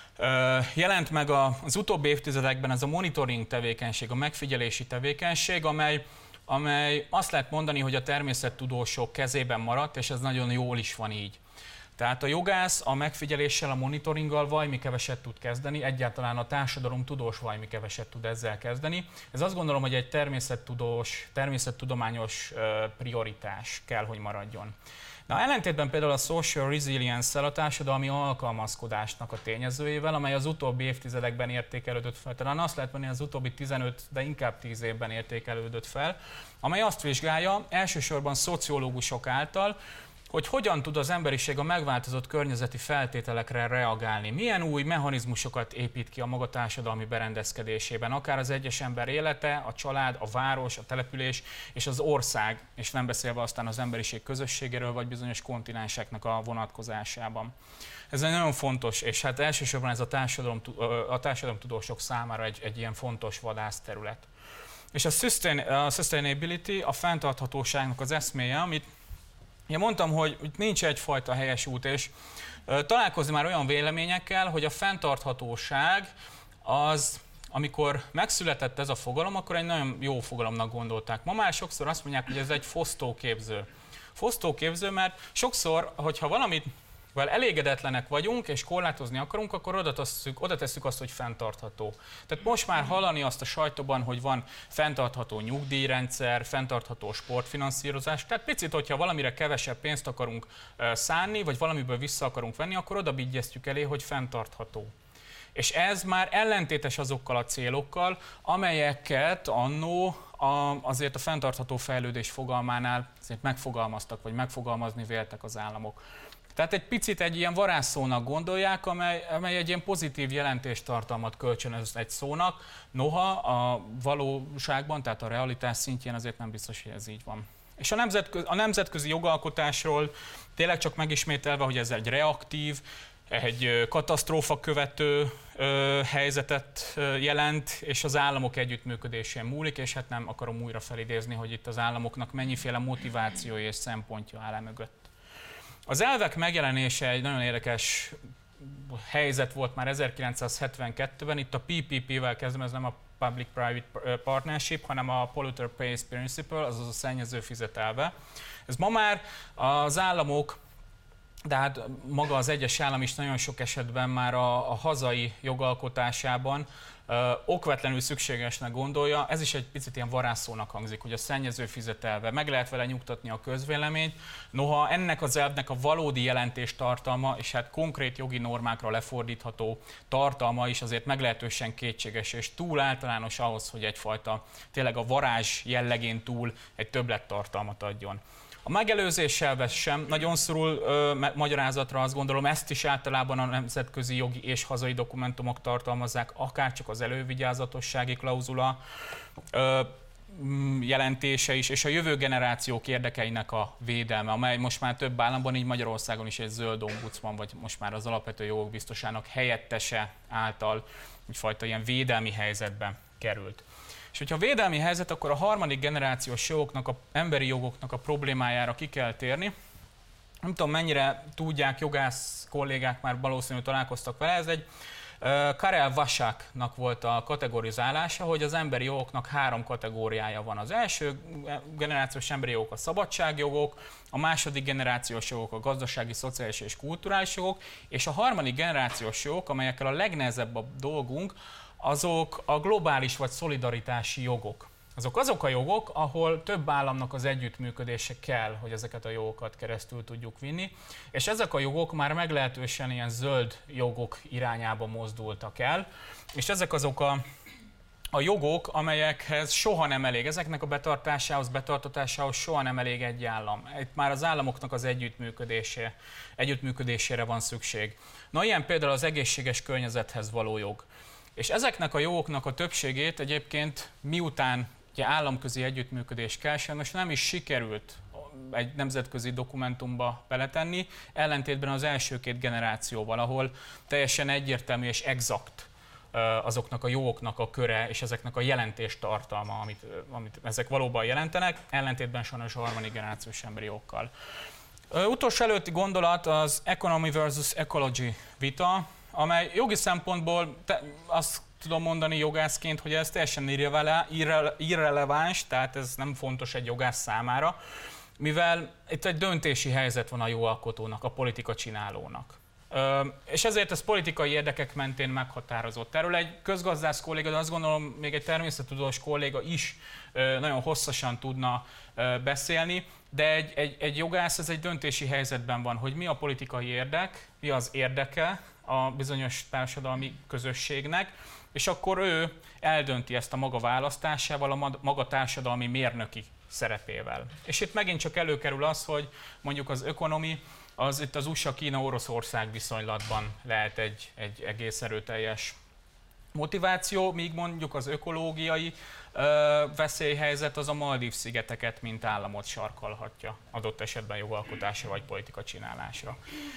jelent meg az utóbbi évtizedekben, ez a monitoring tevékenység, a megfigyelési tevékenység, amely, amely azt lehet mondani, hogy a természettudósok kezében maradt, és ez nagyon jól is van így. Tehát a jogász a megfigyeléssel, a monitoringgal vajmi keveset tud kezdeni, egyáltalán a társadalom tudós vajmi keveset tud ezzel kezdeni. Ez azt gondolom, hogy egy természettudós, természettudományos prioritás kell, hogy maradjon. Na, ellentétben például a social resilience-szel, a társadalmi alkalmazkodásnak a tényezőjével, amely az utóbbi évtizedekben értékelődött fel, talán azt lehet mondani, az utóbbi tizenöt, de inkább tíz évben értékelődött fel, amely azt vizsgálja elsősorban szociológusok által, hogy hogyan tud az emberiség a megváltozott környezeti feltételekre reagálni. Milyen új mechanizmusokat épít ki a maga társadalmi berendezkedésében, akár az egyes ember élete, a család, a város, a település és az ország, és nem beszélve aztán az emberiség közösségéről, vagy bizonyos kontinenseknek a vonatkozásában. Ez egy nagyon fontos, és hát elsősorban ez a, társadalom, a társadalomtudósok számára egy, egy ilyen fontos vadászterület. És a, sustain, a sustainability, a fenntarthatóságnak az eszméje, amit én mondtam, hogy itt nincs egyfajta helyes út, és találkozni már olyan véleményekkel, hogy a fenntarthatóság az, amikor megszületett ez a fogalom, akkor egy nagyon jó fogalomnak gondolták. Ma már sokszor azt mondják, hogy ez egy fosztóképző. Fosztóképző, mert sokszor, hogyha valamit elégedetlenek vagyunk, és korlátozni akarunk, akkor oda tesszük, oda tesszük azt, hogy fenntartható. Tehát most már hallani azt a sajtóban, hogy van fenntartható nyugdíjrendszer, fenntartható sportfinanszírozás, tehát picit, hogyha valamire kevesebb pénzt akarunk szánni, vagy valamiből vissza akarunk venni, akkor oda bigyeztjük elé, hogy fenntartható. És ez már ellentétes azokkal a célokkal, amelyeket annó azért a fenntartható fejlődés fogalmánál azért megfogalmaztak, vagy megfogalmazni véltek az államok. Tehát egy picit egy ilyen varázsszónak gondolják, amely, amely egy ilyen pozitív jelentéstartalmat kölcsönöz egy szónak, noha a valóságban, tehát a realitás szintjén azért nem biztos, hogy ez így van. És a nemzetközi, a nemzetközi jogalkotásról tényleg csak megismételve, hogy ez egy reaktív, egy katasztrófa követő ö, helyzetet ö, jelent, és az államok együttműködésén múlik, és hát nem akarom újra felidézni, hogy itt az államoknak mennyiféle motivációja és szempontja áll mögött. Az elvek megjelenése egy nagyon érdekes helyzet volt már ezerkilencszázhetvenkettőben, itt a pé pé pé-vel kezdem, ez nem a Public-Private Partnership, hanem a Polluter Pays Principle, azaz a szennyező fizet elve. Ez ma már az államok, de hát maga az egyes állam is nagyon sok esetben már a, a hazai jogalkotásában ö, okvetlenül szükségesnek gondolja. Ez is egy picit ilyen varázsszónak hangzik, hogy a szennyező fizet elve. Meg lehet vele nyugtatni a közvéleményt, noha ennek az elvnek a valódi jelentés tartalma, és hát konkrét jogi normákra lefordítható tartalma is azért meglehetősen kétséges, és túl általános ahhoz, hogy egyfajta tényleg a varázs jellegén túl egy többlettartalmat adjon. A megelőzés elve sem nagyon szorul ö, magyarázatra, azt gondolom, ezt is általában a nemzetközi jogi és hazai dokumentumok tartalmazzák, akárcsak az elővigyázatossági klauzula ö, jelentése is, és a jövő generációk érdekeinek a védelme, amely most már több államban, így Magyarországon is egy zöld ombudsman, vagy most már az alapvető jogok biztosának helyettese által egyfajta ilyen védelmi helyzetbe került. És hogyha a védelmi helyzet, akkor a harmadik generációs jogoknak, a emberi jogoknak a problémájára ki kell térni. Nem tudom, mennyire tudják, jogász kollégák már valószínűleg találkoztak vele, ez egy Karel Vasáknak volt a kategorizálása, hogy az emberi jogoknak három kategóriája van. Az első generációs emberi jogok a szabadságjogok, a második generációs jogok a gazdasági, szociális és kulturális jogok, és a harmadik generációs jogok, amelyekkel a legnehezebb a dolgunk, azok a globális vagy szolidaritási jogok. Azok azok a jogok, ahol több államnak az együttműködése kell, hogy ezeket a jogokat keresztül tudjuk vinni, és ezek a jogok már meglehetősen ilyen zöld jogok irányába mozdultak el, és ezek azok a, a jogok, amelyekhez soha nem elég, ezeknek a betartásához, betartatásához soha nem elég egy állam. Itt már az államoknak az együttműködése, együttműködésére van szükség. Na, ilyen például az egészséges környezethez való jog. És ezeknek a jogoknak a többségét egyébként miután ugye államközi együttműködés kell, most nem is sikerült egy nemzetközi dokumentumba beletenni, ellentétben az első két generációval, ahol teljesen egyértelmű és exakt azoknak a jogoknak a köre és ezeknek a jelentés tartalma, amit, amit ezek valóban jelentenek, ellentétben sajnos a harmadik generációs emberi jogokkal. Utolsó előtti gondolat az economy versus ecology vita, amely jogi szempontból te, azt tudom mondani jogászként, hogy ez teljesen irrele, irrele, irreleváns, tehát ez nem fontos egy jogász számára, mivel itt egy döntési helyzet van a jogalkotónak, a politika csinálónak. Ö, és ezért ez politikai érdekek mentén meghatározott. Erről egy közgazdász kolléga, de azt gondolom még egy természettudós kolléga is ö, nagyon hosszasan tudna ö, beszélni, de egy, egy, egy jogász ez egy döntési helyzetben van, hogy mi a politikai érdek, mi az érdeke a bizonyos társadalmi közösségnek, és akkor ő eldönti ezt a maga választásával, a maga társadalmi mérnöki szerepével. És itt megint csak előkerül az, hogy mondjuk az ökonomi, az itt az u es á-Kína-Oroszország viszonylatban lehet egy, egy egész erőteljes motiváció, míg mondjuk az ökológiai ö, veszélyhelyzet az a Maldív-szigeteket, mint államot sarkalhatja, adott esetben jogalkotásra vagy politika csinálásra.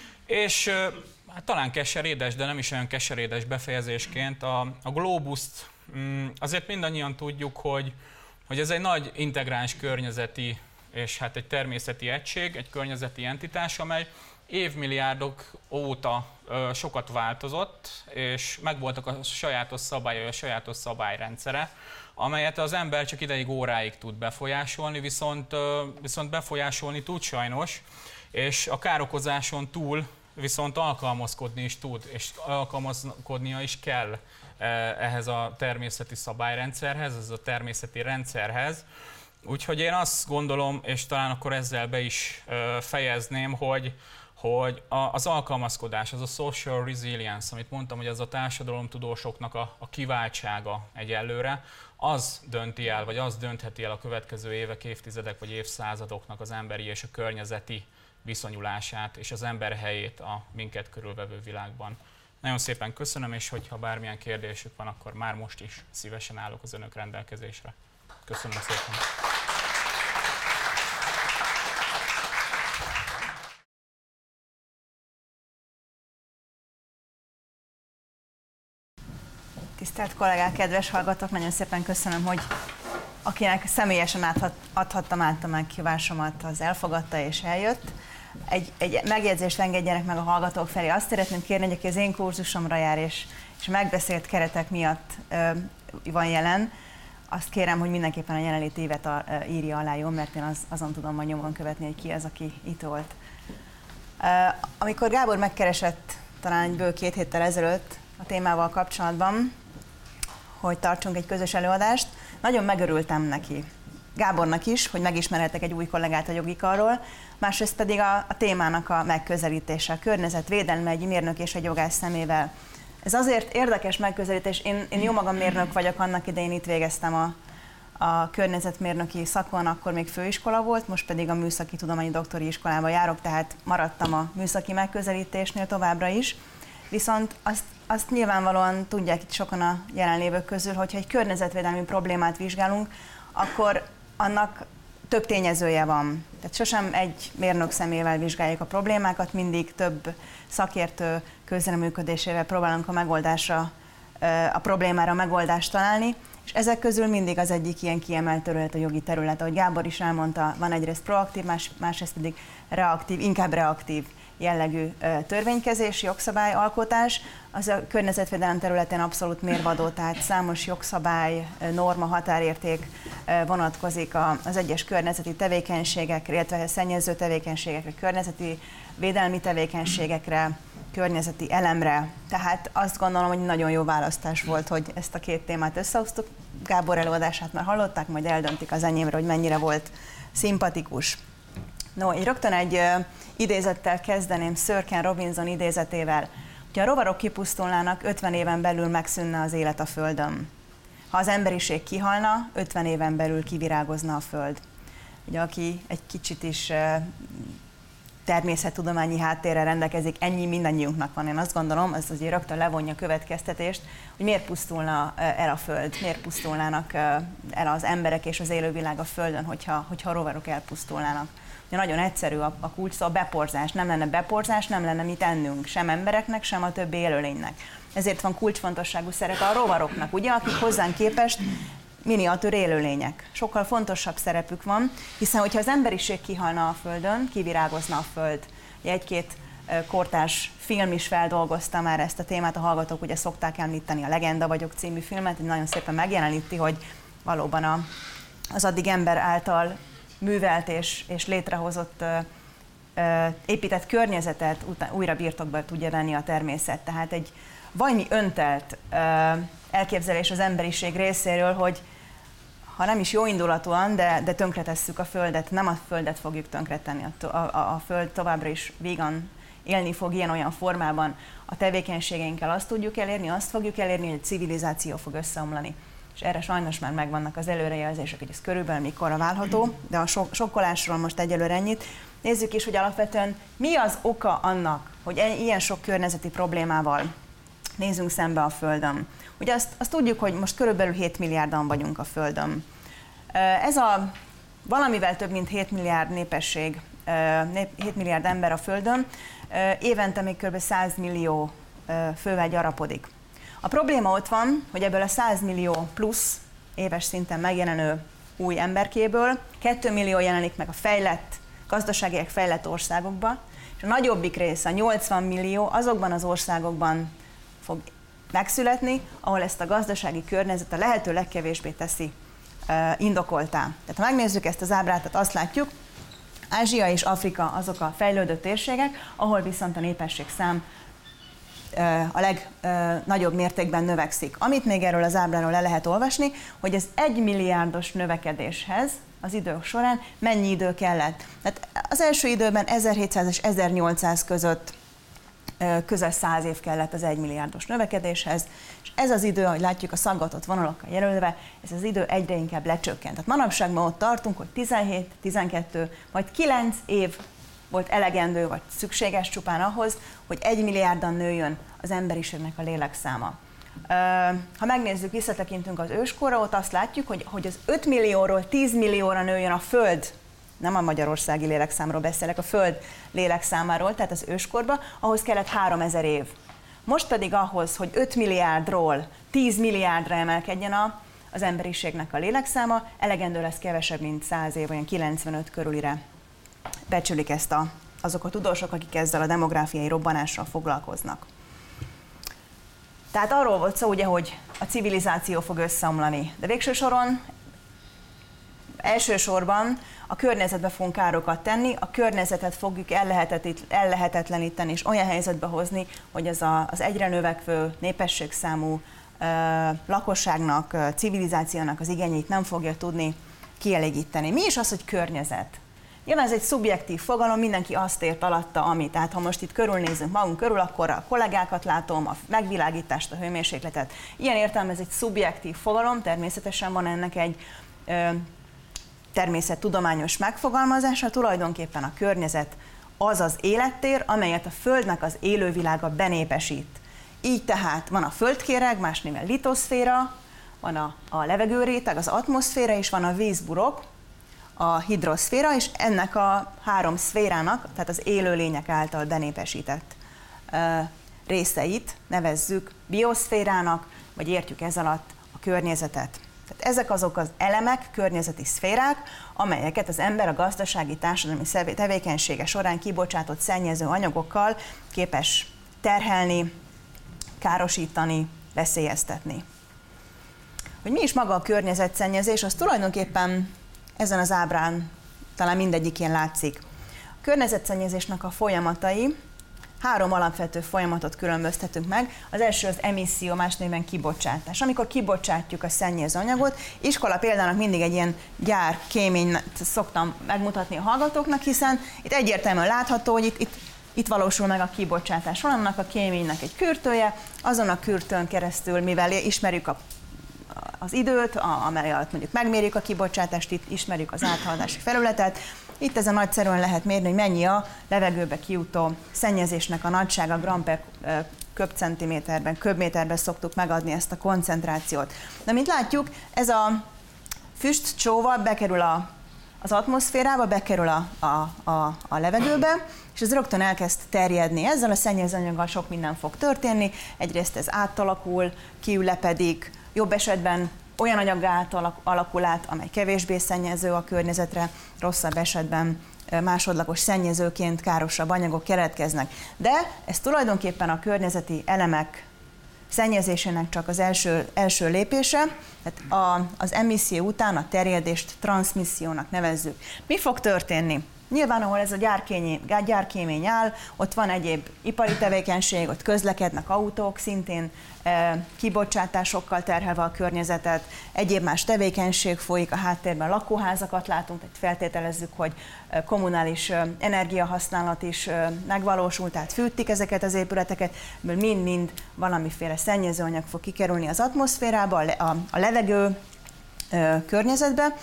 És ö, hát talán keserédes, de nem is olyan keserédes befejezésként a, a Globuszt mm, azért mindannyian tudjuk, hogy, hogy ez egy nagy integráns környezeti és hát egy természeti egység, egy környezeti entitás, amely évmilliárdok óta ö, sokat változott, és megvoltak a sajátos szabályai, a sajátos szabályrendszere, amelyet az ember csak ideig, óráig tud befolyásolni, viszont, ö, viszont befolyásolni tud sajnos, és a károkozáson túl viszont alkalmazkodni is tud, és alkalmazkodnia is kell ehhez a természeti szabályrendszerhez, ez a természeti rendszerhez. Úgyhogy én azt gondolom, és talán akkor ezzel be is ö, fejezném, hogy, hogy a, az alkalmazkodás, az a social resilience, amit mondtam, hogy ez a társadalomtudósoknak a, a kiváltsága egyelőre, az dönti el, vagy az döntheti el a következő évek, évtizedek vagy évszázadoknak az emberi és a környezeti viszonyulását és az ember helyét a minket körülvevő világban. Nagyon szépen köszönöm, és hogyha bármilyen kérdésük van, akkor már most is szívesen állok az önök rendelkezésre. Köszönöm szépen! Tisztelt kollégák, kedves hallgatók, nagyon szépen köszönöm, hogy akinek személyesen áthat, adhattam át a meghívásomat, az elfogadta és eljött. Egy, egy megjegyzést engedjenek meg a hallgatók felé. Azt szeretném kérni, hogy aki az én kurzusomra jár és, és megbeszélt keretek miatt ö, van jelen, azt kérem, hogy mindenképpen a jelenléti évet a, ö, írja alá, jó, mert én az, azon tudom majd nyomon követni, hogy ki az, aki itt volt. Ö, amikor Gábor megkeresett talán egy bő két héttel ezelőtt a témával kapcsolatban, hogy tartsunk egy közös előadást, nagyon megörültem neki. Gábornak is, hogy megismerhetek egy új kollégát a jogikarról, másrészt pedig a, a témának a megközelítése, a környezetvédelme egy mérnök és egy jogász szemével. Ez azért érdekes megközelítés, én, én jó magam mérnök vagyok, annak idején itt végeztem a, a környezetmérnöki szakon, akkor még főiskola volt, most pedig a műszaki tudományi doktori iskolába járok, tehát maradtam a műszaki megközelítésnél továbbra is. Viszont azt, azt nyilvánvalóan tudják itt sokan a jelenlévők közül, hogyha egy környezetvédelmi problémát vizsgálunk, akkor annak több tényezője van. Tehát sosem egy mérnök szemével vizsgáljuk a problémákat, mindig több szakértő közreműködésével próbálunk a megoldásra, a problémára megoldást találni, és ezek közül mindig az egyik ilyen kiemelt terület a jogi terület. Ahogy Gábor is elmondta, van egyrészt proaktív, más, másrészt pedig reaktív, inkább reaktív jellegű törvénykezés, jogszabályalkotás, az a környezetvédelem területén abszolút mérvadó, tehát számos jogszabály, norma, határérték vonatkozik az egyes környezeti tevékenységekre, illetve szennyező tevékenységekre, környezeti védelmi tevékenységekre, környezeti elemre. Tehát azt gondolom, hogy nagyon jó választás volt, hogy ezt a két témát összehoztuk. Gábor előadását már hallották, majd eldöntik az enyémre, hogy mennyire volt szimpatikus. No, így rögtön egy uh, idézettel kezdeném, Sir Ken Robinson idézetével. Ha a rovarok kipusztulnának, ötven éven belül megszűnne az élet a Földön. Ha az emberiség kihalna, ötven éven belül kivirágozna a Föld. Ugye, aki egy kicsit is uh, természettudományi háttérrel rendelkezik, ennyi mindannyiunknak van. Én azt gondolom, ez azért rögtön levonja a következtetést, hogy miért pusztulna el a Föld, miért pusztulnának el az emberek és az élővilág a Földön, hogyha, hogyha a rovarok elpusztulnának. Ugye nagyon egyszerű a, a kulcs szó, a beporzás. Nem lenne beporzás, nem lenne mit ennünk, sem embereknek, sem a többi élőlénynek. Ezért van kulcsfontosságú szerepe a rovaroknak, ugye, akik hozzánk képest miniatűr élőlények. Sokkal fontosabb szerepük van, hiszen hogyha az emberiség kihalna a Földön, kivirágozna a Föld. Egy-két kortárs film is feldolgozta már ezt a témát, a hallgatók ugye szokták említeni a Legenda vagyok című filmet, hogy nagyon szépen megjeleníti, hogy valóban a, az addig ember által művelt és, és létrehozott, ö, ö, épített környezetet után, újra birtokba tudja venni a természet. Tehát egy valami öntelt ö, elképzelés az emberiség részéről, hogy ha nem is jó indulatúan, de, de tönkretesszük a Földet, nem a Földet fogjuk tönkretenni, a, a, a Föld továbbra is vígan élni fog ilyen-olyan formában. A tevékenységeinkkel azt tudjuk elérni, azt fogjuk elérni, hogy egy civilizáció fog összeomlani. És erre sajnos már megvannak az előrejelzések, hogy ez körülbelül mikorra válható, de a sok, sokkolásról most egyelőre ennyit. Nézzük is, hogy alapvetően mi az oka annak, hogy ilyen sok környezeti problémával nézzünk szembe a Földön. Ugye azt, azt tudjuk, hogy most körülbelül hét milliárdan vagyunk a Földön. Ez a valamivel több mint hét milliárd népesség, hét milliárd ember a Földön, évente még kb. száz millió fővel gyarapodik. A probléma ott van, hogy ebből a száz millió plusz éves szinten megjelenő új emberkéből két millió jelenik meg a fejlett, gazdaságilag fejlett országokba, és a nagyobbik része, a nyolcvan millió azokban az országokban fog megszületni, ahol ezt a gazdasági környezet a lehető legkevésbé teszi uh, indokoltá. Tehát ha megnézzük ezt az ábrát, azt látjuk, Ázsia és Afrika azok a fejlődő térségek, ahol viszont a népességszám uh, a legnagyobb uh, mértékben növekszik. Amit még erről az ábráról le lehet olvasni, hogy az egymilliárdos növekedéshez az idők során mennyi idő kellett. Tehát az első időben ezerhétszáz és ezernyolcszáz között közel száz év kellett az egymilliárdos növekedéshez, és ez az idő, ahogy látjuk a szaggatott vonalakkal jelölve, ez az idő egyre inkább lecsökkent. Tehát manapság ma ott tartunk, hogy tizenhét, tizenkettő, majd kilenc év volt elegendő, vagy szükséges csupán ahhoz, hogy egy milliárdan nőjön az emberiségnek a lélekszáma. Ha megnézzük, visszatekintünk az őskorra, ott azt látjuk, hogy, hogy az öt millióról tíz millióra nőjön a Föld, nem a magyarországi lélekszámról beszélek, a Föld lélekszámáról, tehát az őskorba, ahhoz kellett háromezer év. Most pedig ahhoz, hogy öt milliárdról tíz milliárdra emelkedjen a, az emberiségnek a lélekszáma, elegendő lesz kevesebb, mint száz év, olyan kilencvenöt körülire becsülik ezt a, azok a tudósok, akik ezzel a demográfiai robbanással foglalkoznak. Tehát arról volt szó, ugye, hogy a civilizáció fog összeomlani, de végső soron elsősorban a környezetbe fogunk károkat tenni, a környezetet fogjuk ellehetetleníteni és olyan helyzetbe hozni, hogy ez a, az egyre növekvő népességszámú ö, lakosságnak, ö, civilizációnak az igényeit nem fogja tudni kielégíteni. Mi is az, hogy környezet? Nyilván ez egy szubjektív fogalom, mindenki azt ért alatta, ami. Tehát ha most itt körülnézünk magunk körül, akkor a kollégákat látom, a megvilágítást, a hőmérsékletet. Ilyen értelme ez egy szubjektív fogalom, természetesen van ennek egy ö, természettudományos megfogalmazása, tulajdonképpen a környezet az az élettér, amelyet a Földnek az élővilága benépesít. Így tehát van a földkéreg, más néven litoszféra, van a, a levegőréteg, az atmoszféra, és van a vízburok, a hidroszféra, és ennek a három szférának, tehát az élőlények által benépesített uh, részeit nevezzük bioszférának, vagy értjük ez alatt a környezetet. Tehát ezek azok az elemek, környezeti szférák, amelyeket az ember a gazdasági, társadalmi tevékenysége során kibocsátott szennyező anyagokkal képes terhelni, károsítani, veszélyeztetni. Hogy mi is maga a környezetszennyezés, az tulajdonképpen ezen az ábrán talán mindegyikén látszik. A környezetszennyezésnek a folyamatai, három alapvető folyamatot különböztetünk meg. Az első az emisszió, más néven kibocsátás. Amikor kibocsátjuk a szennyező anyagot, iskola példának mindig egy ilyen gyár kéményt szoktam megmutatni a hallgatóknak, hiszen itt egyértelműen látható, hogy itt, itt, itt valósul meg a kibocsátás. Van annak a kéménynek egy kürtője, azon a kürtőn keresztül, mivel ismerjük a az időt, amely alatt mondjuk megmérjük a kibocsátást, itt ismerjük az áthaladási felületet. Itt ezen nagyszerűen lehet mérni, hogy mennyi a levegőbe kijutó szennyezésnek a nagysága, gram per köbcentiméterben, köbméterben szoktuk megadni ezt a koncentrációt. De mint látjuk, ez a füstcsóval bekerül a, az atmoszférába, bekerül a, a, a, a levegőbe, és ez rögtön elkezd terjedni. Ezzel a szennyezőanyaggal sok minden fog történni. Egyrészt ez átalakul, kiülepedik, jobb esetben olyan anyaggá alakul át, amely kevésbé szennyező a környezetre, rosszabb esetben másodlagos szennyezőként károsabb anyagok keletkeznek. De ez tulajdonképpen a környezeti elemek szennyezésének csak az első, első lépése, tehát a, az emisszió után a terjedést transzmissziónak nevezzük. Mi fog történni? Nyilván, ahol ez a gyárkémény áll, ott van egyéb ipari tevékenység, ott közlekednek autók, szintén e, kibocsátásokkal terhelve a környezetet, egyéb más tevékenység folyik, a háttérben lakóházakat látunk, tehát feltételezzük, hogy kommunális energiahasználat is megvalósult, tehát fűtik ezeket az épületeket, ebből mind-mind valamiféle szennyezőanyag fog kikerülni az atmoszférába, a, a levegő e, környezetbe.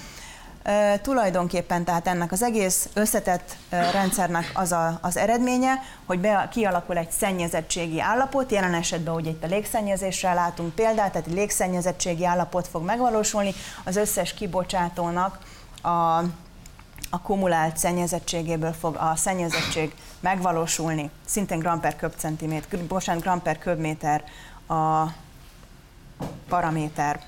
E, tulajdonképpen tehát ennek az egész összetett e, rendszernek az a, az eredménye, hogy be, kialakul egy szennyezettségi állapot, jelen esetben ugye itt a légszennyezésre látunk példát, tehát egy légszennyezettségi állapot fog megvalósulni, az összes kibocsátónak a, a kumulált szennyezettségéből fog a szennyezettség megvalósulni, szintén gram per köbcentiméter, bocsánat, gram per köbméter a paraméter.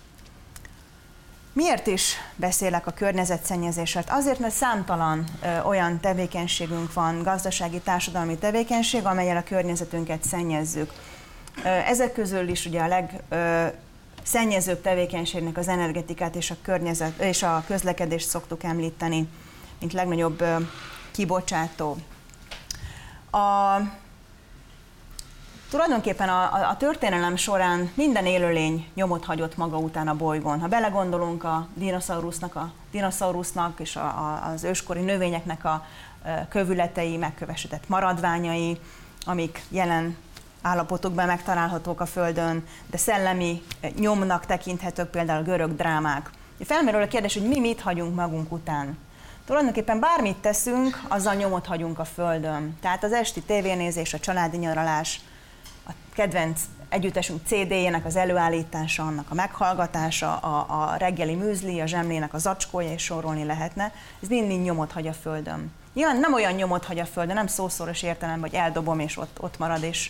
Miért is beszélek a környezetszennyezésről? Azért, mert számtalan ö, olyan tevékenységünk van, gazdasági, társadalmi tevékenység, amellyel a környezetünket szennyezzük. Ö, ezek közül is ugye a legszennyezőbb tevékenységnek az energetikát és a, környezet, és a közlekedést szoktuk említeni, mint legnagyobb ö, kibocsátó. A Tulajdonképpen a, a történelem során minden élőlény nyomot hagyott maga után a bolygón. Ha belegondolunk a dinoszaurusznak, a dinoszaurusznak és a, a, az őskori növényeknek a kövületei, megkövesedett maradványai, amik jelen állapotokban megtalálhatók a Földön, de szellemi nyomnak tekinthetők például a görög drámák. Felmerül a kérdés, hogy mi mit hagyunk magunk után. Tulajdonképpen bármit teszünk, azzal nyomot hagyunk a Földön. Tehát az esti tévénézés, a családi nyaralás, a kedvenc együttesünk cé dé-jének az előállítása, annak a meghallgatása, a, a reggeli műzli, a zsemlének a zacskója, és sorolni lehetne. Ez mind-mind nyomot hagy a Földön. Nyilván nem olyan nyomot hagy a Földön, nem szószoros értelemben, hogy eldobom, és ott, ott marad, és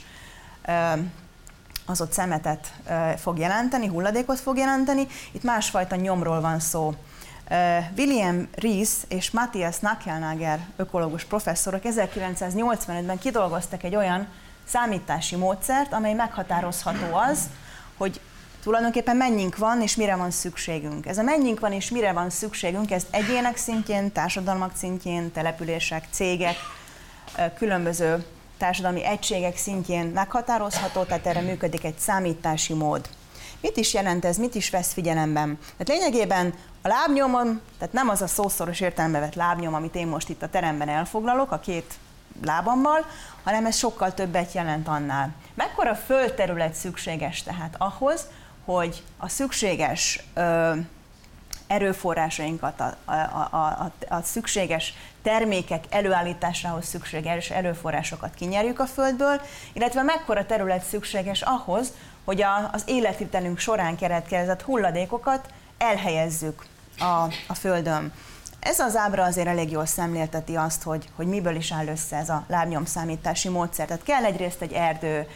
az ott szemetet fog jelenteni, hulladékot fog jelenteni. Itt másfajta nyomról van szó. William Rees és Matthias Nakelnager ökológus professzorok ezerkilencszáznyolcvanötben kidolgoztak egy olyan számítási módszert, amely meghatározható az, hogy tulajdonképpen mennyink van és mire van szükségünk. Ez a mennyink van és mire van szükségünk, ez egyének szintjén, társadalmak szintjén, települések, cégek, különböző társadalmi egységek szintjén meghatározható, tehát erre működik egy számítási mód. Mit is jelent ez, mit is vesz figyelemben? Tehát lényegében a lábnyomom, tehát nem az a szószoros értelembe vett lábnyom, amit én most itt a teremben elfoglalok, a két lábammal, hanem ez sokkal többet jelent annál. Mekkora földterület szükséges tehát ahhoz, hogy a szükséges ö, erőforrásainkat, a, a, a, a, a szükséges termékek előállításához szükséges erőforrásokat kinyerjük a Földből, illetve mekkora terület szükséges ahhoz, hogy a, az életvitelünk során keletkezett hulladékokat elhelyezzük a, a Földön. Ez az ábra azért elég jól szemlélteti azt, hogy, hogy miből is áll össze ez a lábnyomszámítási módszer. Tehát kell egyrészt egy erdő,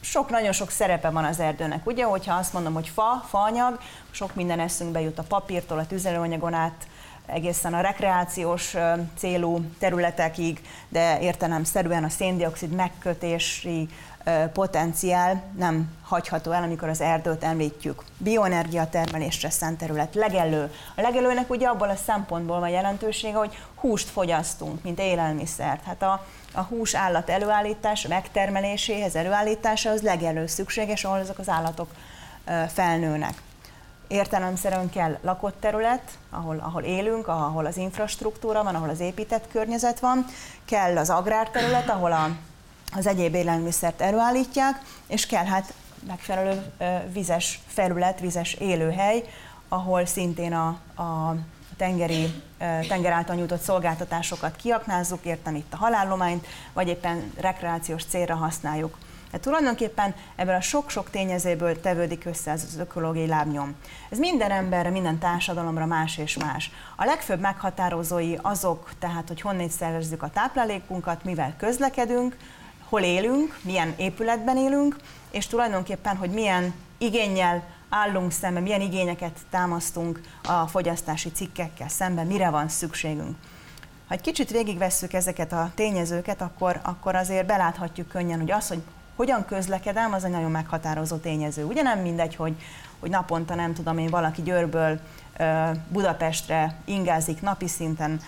sok, nagyon sok szerepe van az erdőnek, ugye, hogyha azt mondom, hogy fa, faanyag, sok minden eszünkbe jut a papírtól, a tüzelőanyagon át, egészen a rekreációs célú területekig, de értelemszerűen a széndioxid megkötési potenciál nem hagyható el, amikor az erdőt említjük. Bioenergia termelésre szánt terület, legelő. A legelőnek ugye abból a szempontból van jelentősége, hogy húst fogyasztunk, mint élelmiszert. Hát a, a hús állat előállítása, megtermeléséhez, előállításához legelő szükséges, ahol azok az állatok felnőnek. Értelemszerűen kell lakott terület, ahol, ahol élünk, ahol az infrastruktúra van, ahol az épített környezet van, kell az agrárterület, ahol a, az egyéb élelmiszert előállítják, és kell hát megfelelő vizes felület, vizes élőhely, ahol szintén a, a tengeri, tenger által nyújtott szolgáltatásokat kiaknázzuk, értem itt a halállományt, vagy éppen rekreációs célra használjuk. Tehát tulajdonképpen ebből a sok-sok tényezőből tevődik össze ez az ökológiai lábnyom. Ez minden emberre, minden társadalomra más és más. A legfőbb meghatározói azok, tehát, hogy honnét szerezzük a táplálékunkat, mivel közlekedünk, hol élünk, milyen épületben élünk, és tulajdonképpen, hogy milyen igénnyel állunk szemben, milyen igényeket támasztunk a fogyasztási cikkekkel szemben, mire van szükségünk. Ha egy kicsit végigvesszük ezeket a tényezőket, akkor, akkor azért beláthatjuk könnyen, hogy az, hogy hogyan közlekedem, az egy nagyon meghatározó tényező. Ugye nem mindegy, hogy, hogy naponta, nem tudom én, valaki Győrből Budapestre ingázik napi szinten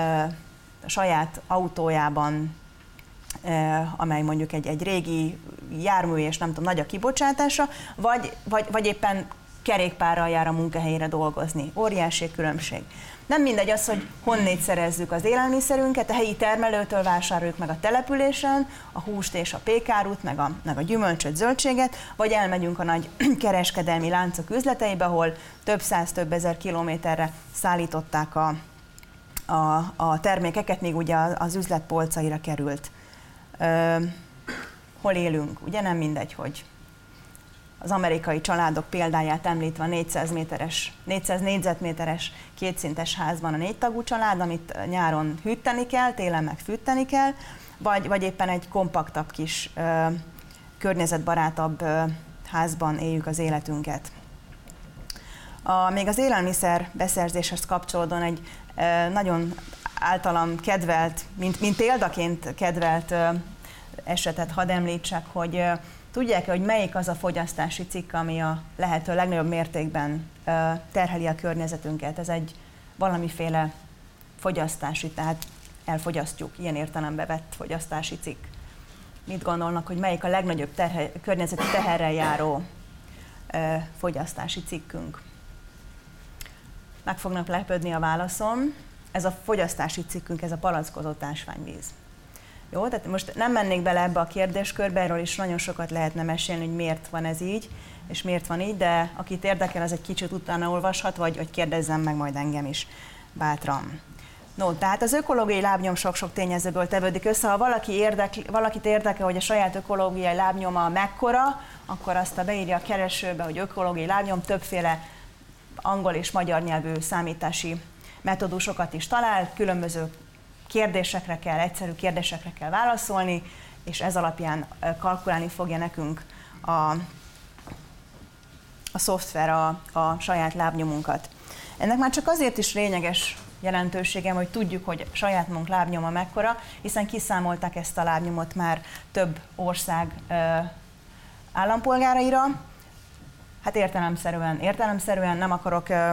a saját autójában, amely mondjuk egy, egy régi jármű, és nem tudom, nagy a kibocsátása, vagy, vagy, vagy éppen kerékpárral jár a munkahelyére dolgozni. Óriási különbség. Nem mindegy az, hogy honnét szerezzük az élelmiszerünket, a helyi termelőtől vásároljuk meg a településen, a húst és a pékárút, meg a, meg a gyümölcsöt, zöldséget, vagy elmegyünk a nagy kereskedelmi láncok üzleteibe, ahol több száz, több ezer kilométerre szállították a, a, a termékeket, míg ugye az üzlet polcaira került. Ö, hol élünk? Ugye nem mindegy, hogy az amerikai családok példáját említve a négyszáz méteres, négyszáz négyzetméteres kétszintes házban a négy tagú család, amit nyáron hűteni kell, télen meg fűteni kell, vagy, vagy éppen egy kompaktabb kis, ö, környezetbarátabb ö, házban éljük az életünket. A, még az élelmiszer beszerzéshez kapcsolódóan egy ö, nagyon általam kedvelt, mint, mint példaként kedvelt ö, esetet hadd említsek, hogy ö, tudják-e, hogy melyik az a fogyasztási cikk, ami a lehető legnagyobb mértékben ö, terheli a környezetünket? Ez egy valamiféle fogyasztási, tehát elfogyasztjuk, ilyen értelembe vett fogyasztási cikk. Mit gondolnak, hogy melyik a legnagyobb terhe, környezeti teherrel járó ö, fogyasztási cikkünk? Meg fognak lepődni a válaszom. Ez a fogyasztási cikkünk, ez a palackozott ásványvíz. Jó, tehát most nem mennék bele ebbe a kérdéskörbe, erről is nagyon sokat lehetne mesélni, hogy miért van ez így, és miért van így, de akit érdekel, az egy kicsit utána olvashat, vagy, vagy kérdezzen meg majd engem is bátran. No, tehát az ökológiai lábnyom sok-sok tényezőből tevődik össze. Ha valaki érdekli, valakit érdekel, hogy a saját ökológiai lábnyoma mekkora, akkor azt a beírja a keresőbe, hogy ökológiai lábnyom, többféle angol és magyar nyelvű számítási metódusokat is talál, különböző kérdésekre kell, egyszerű kérdésekre kell válaszolni, és ez alapján kalkulálni fogja nekünk a, a szoftver a, a saját lábnyomunkat. Ennek már csak azért is lényeges jelentőségem, hogy tudjuk, hogy saját magunk lábnyoma mekkora, hiszen kiszámolták ezt a lábnyomot már több ország ö, állampolgáraira. Hát értelemszerűen, értelemszerűen nem akarok ö,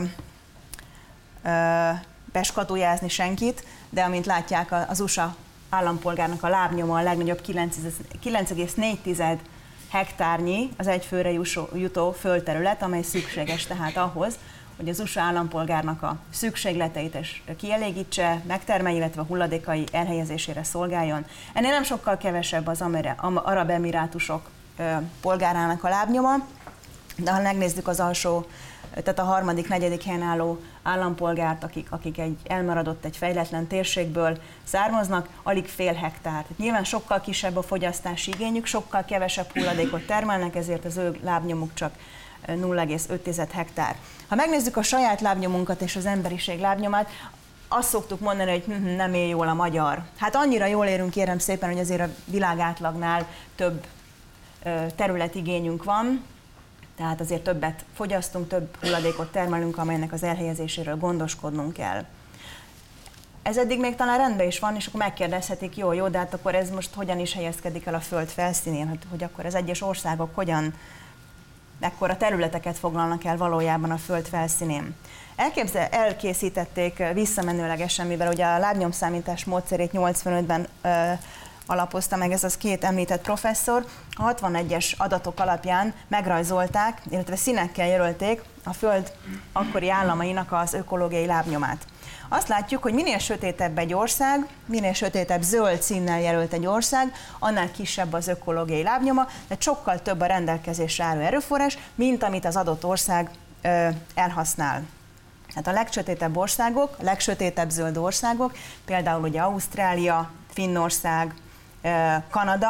ö, beskatujázni senkit, de amint látják, az u es á állampolgárnak a lábnyoma a legnagyobb kilenc egész négy hektárnyi az egyfőre jutó földterület, amely szükséges tehát ahhoz, hogy az u es á állampolgárnak a szükségleteit is kielégítse, megtermelje, illetve a hulladékai elhelyezésére szolgáljon. Ennél nem sokkal kevesebb az Arab Emirátusok polgárának a lábnyoma, de ha megnézzük az alsó, tehát a harmadik, negyedik helyen álló állampolgárt, akik, akik egy elmaradott, egy fejletlen térségből származnak, alig fél hektár. Tehát nyilván sokkal kisebb a fogyasztási igényük, sokkal kevesebb hulladékot termelnek, ezért az ő lábnyomuk csak nulla egész öt hektár. Ha megnézzük a saját lábnyomunkat és az emberiség lábnyomát, azt szoktuk mondani, hogy hm, nem él jól a magyar. Hát annyira jól érünk, kérem szépen, hogy azért a világ átlagnál több területigényünk van, tehát azért többet fogyasztunk, több hulladékot termelünk, amelynek az elhelyezéséről gondoskodnunk kell. Ez eddig még talán rendben is van, és akkor megkérdezhetik, jó, jó, de hát akkor ez most hogyan is helyezkedik el a föld felszínén, hogy, hogy akkor az egyes országok hogyan, mekkora területeket foglalnak el valójában a föld felszínén. Elképzel, elkészítették visszamenőlegesen, mivel ugye a lábnyomszámítás módszerét nyolcvanötben ö, alapozta meg ez az két említett professzor, a hatvanegyes adatok alapján megrajzolták, illetve színekkel jelölték a föld akkori államainak az ökológiai lábnyomát. Azt látjuk, hogy minél sötétebb egy ország, minél sötétebb zöld színnel jelölt egy ország, annál kisebb az ökológiai lábnyoma, de sokkal több a rendelkezésre álló erőforrás, mint amit az adott ország ö, elhasznál. Hát a legsötétebb országok, a legsötétebb zöld országok, például ugye Ausztrália, Finnország, ö, Kanada,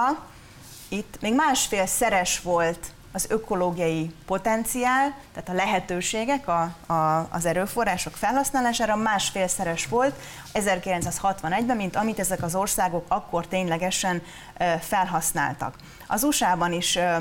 itt még másfél szeres volt az ökológiai potenciál, tehát a lehetőségek, a, a, az erőforrások felhasználására másfélszeres volt ezerkilencszázhatvanegyben, mint amit ezek az országok akkor ténylegesen ö, felhasználtak. Az u es á-ban is ö,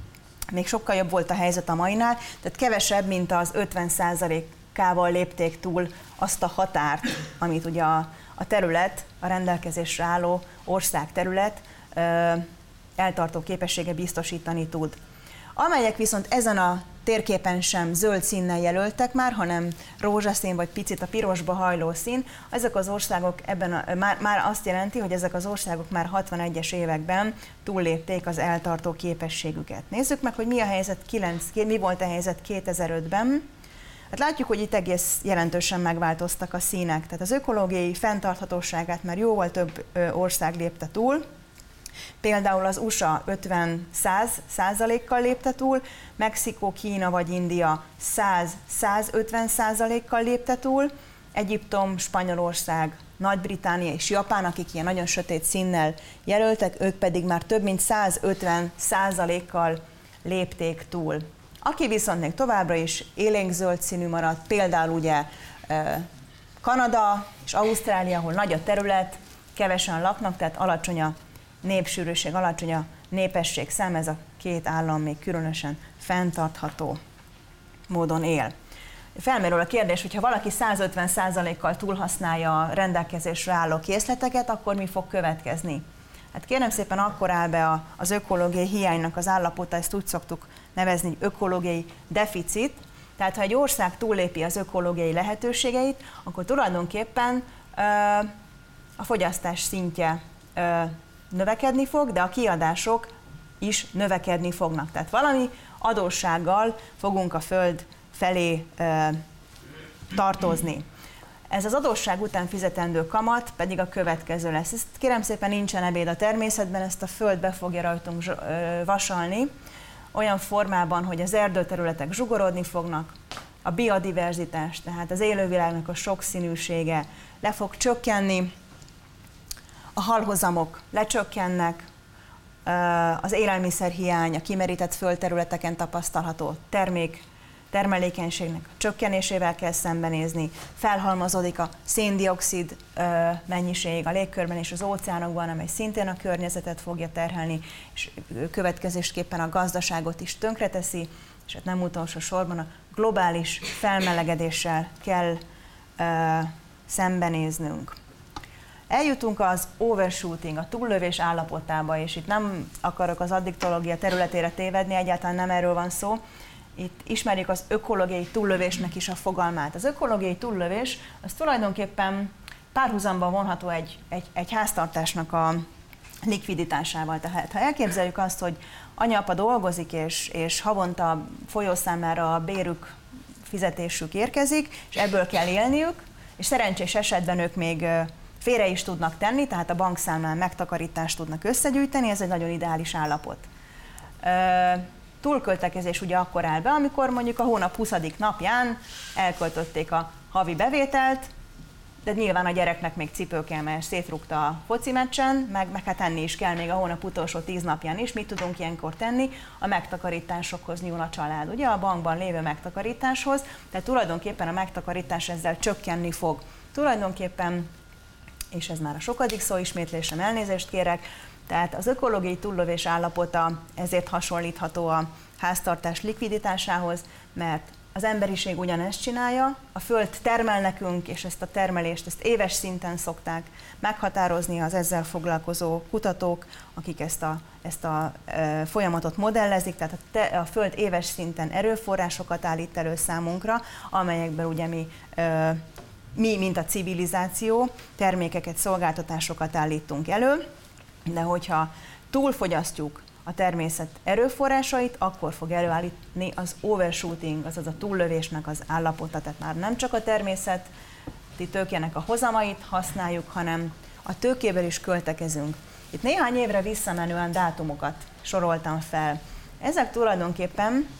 még sokkal jobb volt a helyzet a mainál, tehát kevesebb, mint az ötven százalékával lépték túl azt a határt, amit ugye a, a terület, a rendelkezésre álló ország terület ö, eltartó képessége biztosítani tud. Amelyek viszont ezen a térképen sem zöld színnel jelöltek már, hanem rózsaszín vagy picit a pirosba hajló szín, ezek az országok ebben a, már, már azt jelenti, hogy ezek az országok már hatvanegyes években túllépték az eltartó képességüket. Nézzük meg, hogy mi a helyzet kilenc, mi volt a helyzet kétezer-ötben. Hát látjuk, hogy itt egész jelentősen megváltoztak a színek, tehát az ökológiai fenntarthatóságát már jóval több ország lépte túl. Például az u es á ötven-száz százalékkal lépte túl, Mexikó, Kína vagy India száz-százötven százalékkal lépte túl, Egyiptom, Spanyolország, Nagy-Britannia és Japán, akik ilyen nagyon sötét színnel jelöltek, ők pedig már több mint százötven százalékkal lépték túl. Aki viszont még továbbra is élénkzöld színű maradt, például ugye Kanada és Ausztrália, ahol nagy a terület, kevesen laknak, tehát alacsony a népsűrűség, alacsony a népesség szám, ez a két állam még különösen fenntartható módon él. Felmerül a kérdés, hogyha valaki százötven százalékkal túlhasználja a rendelkezésre álló készleteket, akkor mi fog következni? Hát kérem szépen, akkor áll be az ökológiai hiánynak az állapota, ezt úgy szoktuk nevezni, hogy ökológiai deficit. Tehát ha egy ország túllépi az ökológiai lehetőségeit, akkor tulajdonképpen ö, a fogyasztás szintje ö, növekedni fog, de a kiadások is növekedni fognak. Tehát valami adóssággal fogunk a föld felé ö, tartozni. Ez az adósság után fizetendő kamat pedig a következő lesz. Ezt kérem szépen, nincsen ebéd a természetben, ezt a föld be fogja rajtunk ö, vasalni, olyan formában, hogy az erdőterületek zsugorodni fognak, a biodiverzitás, tehát az élővilágnak a sokszínűsége le fog csökkenni, a halhozamok lecsökkennek, az élelmiszerhiány, a kimerített földterületeken tapasztalható termék, termelékenységnek a csökkenésével kell szembenézni, felhalmozódik a széndioxid mennyiség a légkörben és az óceánokban, amely szintén a környezetet fogja terhelni, és következésképpen a gazdaságot is tönkreteszi, és hát nem utolsó sorban a globális felmelegedéssel kell szembenéznünk. Eljutunk az overshooting, a túllövés állapotába, és itt nem akarok az addiktológia területére tévedni, egyáltalán nem erről van szó. Itt ismerjük az ökológiai túllövésnek is a fogalmát. Az ökológiai túllövés az tulajdonképpen párhuzamban vonható egy, egy, egy háztartásnak a likviditásával. Tehát ha elképzeljük azt, hogy anya-apa dolgozik, és, és havonta folyószámlára a bérük, fizetésük érkezik, és ebből kell élniük, és szerencsés esetben ők még félre is tudnak tenni, tehát a bankszámlán megtakarítást tudnak összegyűjteni, ez egy nagyon ideális állapot. Túlköltekezés ugye akkor áll be, amikor mondjuk a hónap huszadik napján elköltötték a havi bevételt, de nyilván a gyereknek még cipő kell, mert szétrúgta a foci meccsen, meg, meg hát enni is kell még a hónap utolsó tíz napján is. Mit tudunk ilyenkor tenni? A megtakarításokhoz nyúl a család, ugye a bankban lévő megtakarításhoz, tehát tulajdonképpen a megtakarítás ezzel csökkenni fog. Tulajdonképpen, és ez már a sokadik szó, ismétlésem, elnézést kérek, Tehát az ökológiai túllövés állapota ezért hasonlítható a háztartás likviditásához, mert az emberiség ugyanezt csinálja, a Föld termel nekünk, és ezt a termelést ezt éves szinten szokták meghatározni az ezzel foglalkozó kutatók, akik ezt a, ezt a e, folyamatot modellezik, tehát a, te, a Föld éves szinten erőforrásokat állít elő számunkra, amelyekben ugye mi, e, mi, mint a civilizáció, termékeket, szolgáltatásokat állítunk elő, de hogyha túlfogyasztjuk a természet erőforrásait, akkor fog előállítani az overshooting, azaz a túllövésnek az állapota. Tehát már nem csak a természeti tőkének a hozamait használjuk, hanem a tőkéből is költekezünk. Itt néhány évre visszamenően dátumokat soroltam fel. Ezek tulajdonképpen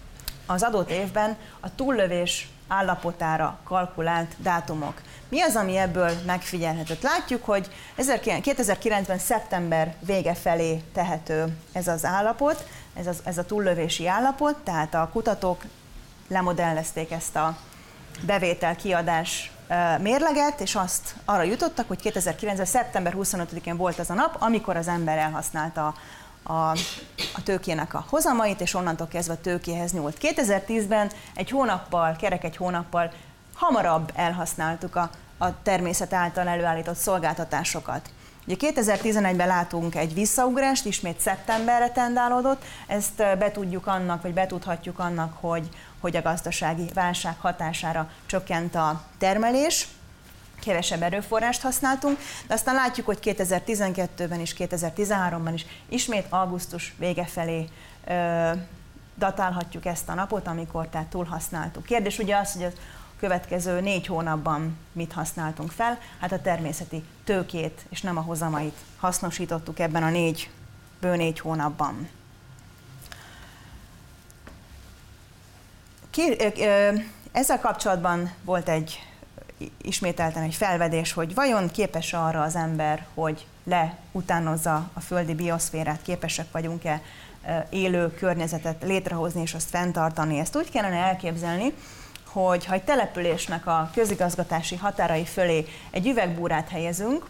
az adott évben a túllövés állapotára kalkulált dátumok. Mi az, ami ebből megfigyelhető? Látjuk, hogy kétezer-kilencben szeptember vége felé tehető ez az állapot, ez, az, ez a túllövési állapot, tehát a kutatók lemodellezték ezt a bevétel-kiadás mérleget, és azt arra jutottak, hogy kétezer-kilencben szeptember huszonötödikén volt az a nap, amikor az ember elhasználta a, a tőkének a hozamait, és onnantól kezdve a tőkéhez nyúlt. kétezer-tízben egy hónappal, kerek egy hónappal hamarabb elhasználtuk a, a természet által előállított szolgáltatásokat. Ugye kétezer-tizenegyben látunk egy visszaugrást, ismét szeptemberre tendálódott, ezt betudjuk annak, vagy betudhatjuk annak, hogy, hogy a gazdasági válság hatására csökkent a termelés, kevesebb erőforrást használtunk, de aztán látjuk, hogy kétezer-tizenkettőben és kétezer-tizenháromban is ismét augusztus vége felé ö, datálhatjuk ezt a napot, amikor tehát túlhasználtuk. Kérdés ugye az, hogy a következő négy hónapban mit használtunk fel, hát a természeti tőkét és nem a hozamait hasznosítottuk ebben a négy, bő négy hónapban. Ki, ö, ö, ezzel kapcsolatban volt egy ismételten egy felvedés, hogy vajon képes arra az ember, hogy leutánozza a földi bioszférát, képesek vagyunk-e élő környezetet létrehozni és azt fenntartani. Ezt úgy kellene elképzelni, hogy ha egy településnek a közigazgatási határai fölé egy üvegbúrát helyezünk,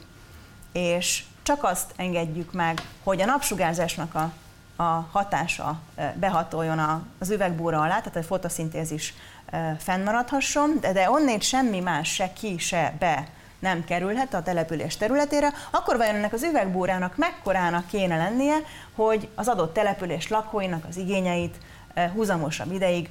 és csak azt engedjük meg, hogy a napsugárzásnak a, a hatása behatoljon az üvegbúra alá, tehát a fotoszintézis fennmaradhasson, de, de onnét semmi más se ki, se be nem kerülhet a település területére, akkor vajon ennek az üvegbúrának mekkorának kéne lennie, hogy az adott település lakóinak az igényeit húzamosabb ideig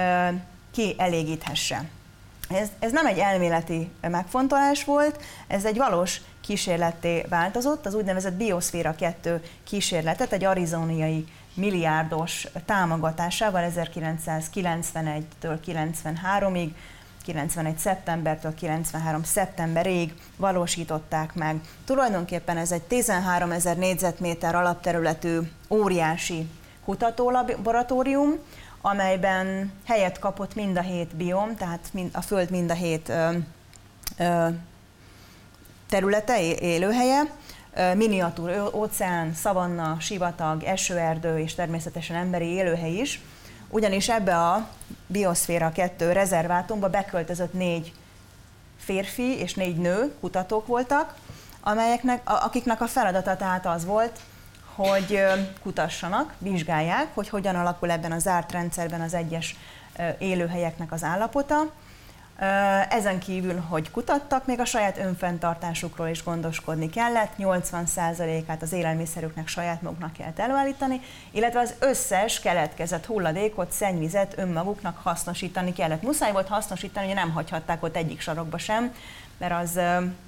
kielégíthesse. Ez, ez nem egy elméleti megfontolás volt, ez egy valós kísérletté változott, az úgynevezett Bioszféra kettő kísérletet egy arizoniai milliárdos támogatásával ezerkilencszázkilencvenegytől kilencvenháromig, kilencvenegy szeptembertől kilencvenhárom szeptemberig valósították meg. Tulajdonképpen ez egy tizenháromezer négyzetméter alapterületű óriási kutatólaboratórium, amelyben helyet kapott mind a hét biom, tehát a Föld mind a hét ö, ö, területe, élőhelye, miniatúr óceán, szavanna, sivatag, esőerdő és természetesen emberi élőhely is, ugyanis ebbe a Bioszféra kettő rezervátumba beköltözött négy férfi és négy nő kutatók voltak, amelyeknek, akiknek a feladata tehát az volt, hogy kutassanak, vizsgálják, hogy hogyan alakul ebben a zárt rendszerben az egyes élőhelyeknek az állapota. Ezen kívül, hogy kutattak, még a saját önfenntartásukról is gondoskodni kellett, nyolcvan százalékát az élelmiszerüknek saját maguknak kellett előállítani, illetve az összes keletkezett hulladékot, szennyvizet önmaguknak hasznosítani kellett. Muszáj volt hasznosítani, hogy nem hagyhatták ott egyik sarokba sem, mert az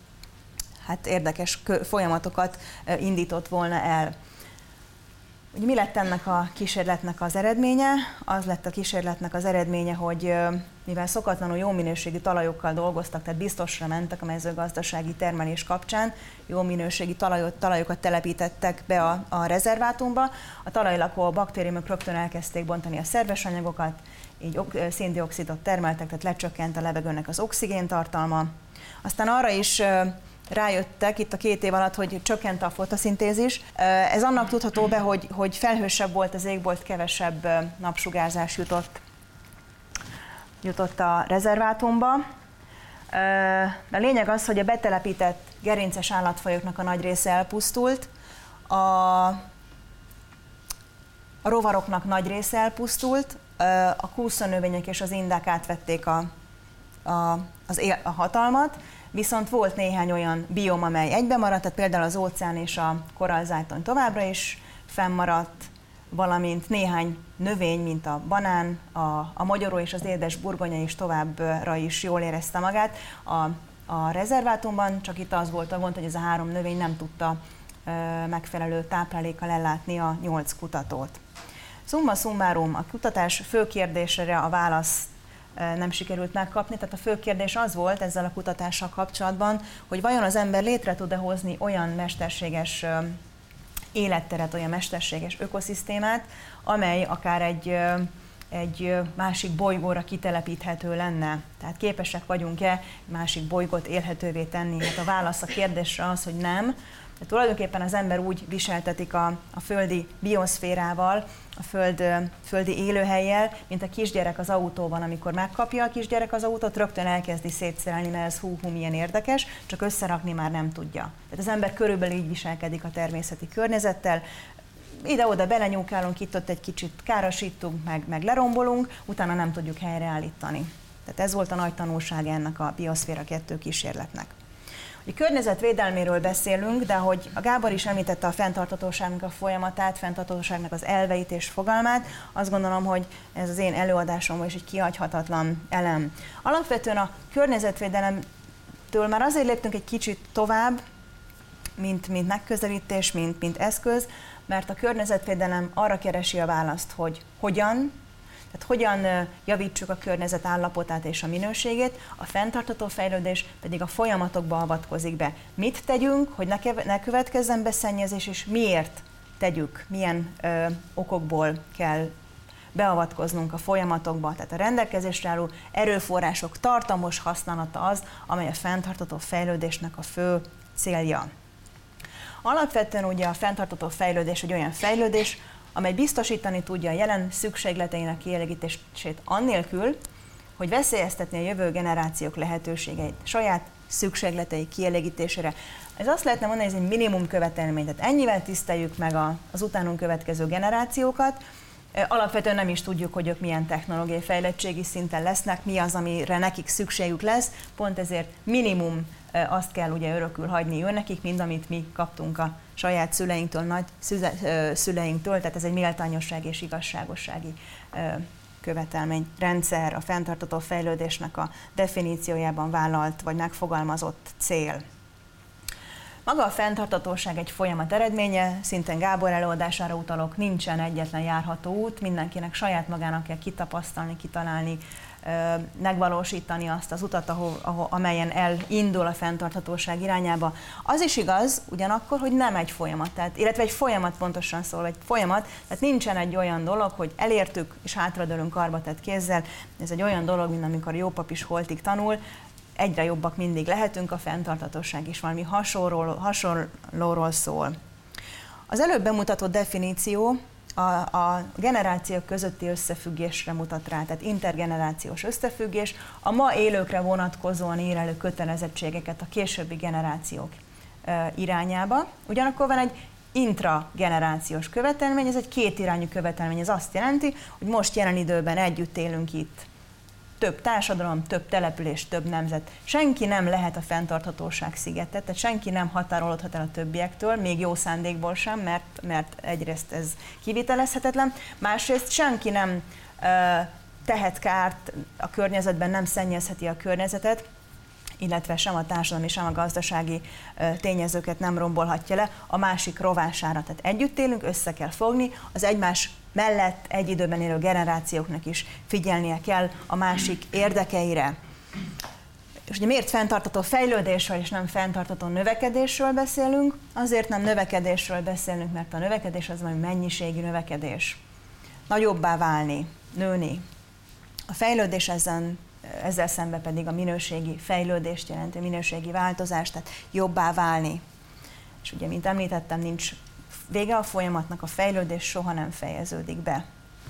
hát érdekes folyamatokat indított volna el. Ugye mi lett ennek a kísérletnek az eredménye? Az lett a kísérletnek az eredménye, hogy mivel szokatlanul jó minőségi talajokkal dolgoztak, tehát biztosra mentek a mezőgazdasági termelés kapcsán, jó minőségi talajot, talajokat telepítettek be a, a rezervátumba, a talajlakó baktériumok rögtön elkezdték bontani a szerves anyagokat, így széndioxidot termeltek, tehát lecsökkent a levegőnek az oxigén tartalma. Aztán arra is rájöttek itt a két év alatt, hogy csökkent a fotoszintézis. Ez annak tudható be, hogy, hogy felhősebb volt az égbolt, kevesebb napsugárzás jutott, jutott a rezervátumba. A lényeg az, hogy a betelepített gerinces állatfajoknak a nagy része elpusztult, A, a rovaroknak nagy része elpusztult, a kúszónövények és az indák átvették a, a, az él, a hatalmat, viszont volt néhány olyan biom, amely egybe maradt, tehát például az óceán és a korallzáton továbbra is fennmaradt, valamint néhány növény, mint a banán, a, a mogyoró és az édes burgonya is továbbra is jól érezte magát. A, a rezervátumban csak itt az volt a gond, hogy ez a három növény nem tudta ö, megfelelő táplálékkal ellátni a nyolc kutatót. Summa summarum, a kutatás fő kérdésre a választ nem sikerült megkapni, tehát a fő kérdés az volt ezzel a kutatással kapcsolatban, hogy vajon az ember létre tud-e hozni olyan mesterséges életteret, olyan mesterséges ökoszisztémát, amely akár egy, egy másik bolygóra kitelepíthető lenne. Tehát képesek vagyunk-e másik bolygót élhetővé tenni? Hát a válasz a kérdésre az, hogy nem. De tulajdonképpen az ember úgy viseltetik a, a földi bioszférával, a föld, földi élőhellyel, mint a kisgyerek az autóban, amikor megkapja a kisgyerek az autót, rögtön elkezdi szétszerelni, mert ez hú, hú, milyen érdekes, csak összerakni már nem tudja. Tehát az ember körülbelül így viselkedik a természeti környezettel, ide-oda belenyúkálunk, itt-ott egy kicsit károsítunk, meg, meg lerombolunk, utána nem tudjuk helyreállítani. Tehát ez volt a nagy tanulság ennek a Bioszféra kettő kísérletnek. A környezetvédelméről beszélünk, de hogy a Gábor is említette a fenntarthatóságnak a folyamatát, fenntarthatóságnak az elveit és fogalmát, azt gondolom, hogy ez az én előadásomban is egy kihagyhatatlan elem. Alapvetően a környezetvédelemtől már azért léptünk egy kicsit tovább, mint, mint megközelítés, mint, mint eszköz, mert a környezetvédelem arra keresi a választ, hogy hogyan, tehát hogyan javítsuk a környezet állapotát és a minőségét, a fenntartható fejlődés pedig a folyamatokba avatkozik be. Mit tegyünk, hogy ne, kev- ne következzen be szennyezés, és miért tegyük, milyen ö, okokból kell beavatkoznunk a folyamatokba. Tehát a rendelkezésre álló erőforrások tartamos használata az, amely a fenntartható fejlődésnek a fő célja. Alapvetően ugye a fenntartható fejlődés egy olyan fejlődés, amely biztosítani tudja a jelen szükségleteinek kielégítését annélkül, hogy veszélyeztetni a jövő generációk lehetőségeit, saját szükségletei kielégítésére. Ez azt lehetne mondani, hogy ez egy minimum követelmény, tehát ennyivel tiszteljük meg a, az utánunk következő generációkat. Alapvetően nem is tudjuk, hogy ők milyen technológiai fejlettségi szinten lesznek, mi az, amire nekik szükségük lesz, pont ezért minimum azt kell ugye örökül hagyni őnekik, mind amit mi kaptunk a saját szüleinktől, nagy szüleinktől, tehát ez egy méltányosság és igazságossági követelmény, rendszer, a fenntartható fejlődésnek a definíciójában vállalt vagy megfogalmazott cél. Maga a fenntarthatóság egy folyamat eredménye, szintén Gábor előadására utalok, nincsen egyetlen járható út, mindenkinek saját magának kell kitapasztalni, kitalálni, megvalósítani azt az utat, ahol, ahol, amelyen elindul a fenntarthatóság irányába. Az is igaz ugyanakkor, hogy nem egy folyamat, tehát, illetve egy folyamat pontosan szól, egy folyamat, tehát nincsen egy olyan dolog, hogy elértük és hátradőlünk karba tett kézzel, ez egy olyan dolog, mint amikor a jó pap is holtig tanul, egyre jobbak mindig lehetünk, a fenntarthatóság is valami hasonlóról, hasonlóról szól. Az előbb bemutatott definíció a, a generációk közötti összefüggésre mutat rá, tehát intergenerációs összefüggés, a ma élőkre vonatkozóan ír elő kötelezettségeket a későbbi generációk e, irányába. Ugyanakkor van egy intragenerációs követelmény, ez egy kétirányú követelmény, ez azt jelenti, hogy most jelen időben együtt élünk itt. Több társadalom, több település, több nemzet. Senki nem lehet a fenntarthatóság szigete, tehát senki nem határolódhat el a többiektől, még jó szándékból sem, mert, mert egyrészt ez kivitelezhetetlen, másrészt senki nem uh, tehet kárt a környezetben, nem szennyezheti a környezetet, illetve sem a társadalmi, sem a gazdasági uh, tényezőket nem rombolhatja le a másik rovására. Tehát együtt élünk, össze kell fogni, az egymás mellett egy időben élő generációknak is figyelnie kell a másik érdekeire. És ugye miért fenntartható fejlődésről és nem fenntartható növekedésről beszélünk? Azért nem növekedésről beszélünk, mert a növekedés az valami mennyiségi növekedés. Nagyobbá válni, nőni. A fejlődés ezen, ezzel szemben pedig a minőségi fejlődést jelenti, a minőségi változást, tehát jobbá válni. És ugye, mint említettem, nincs vége a folyamatnak, a fejlődés soha nem fejeződik be.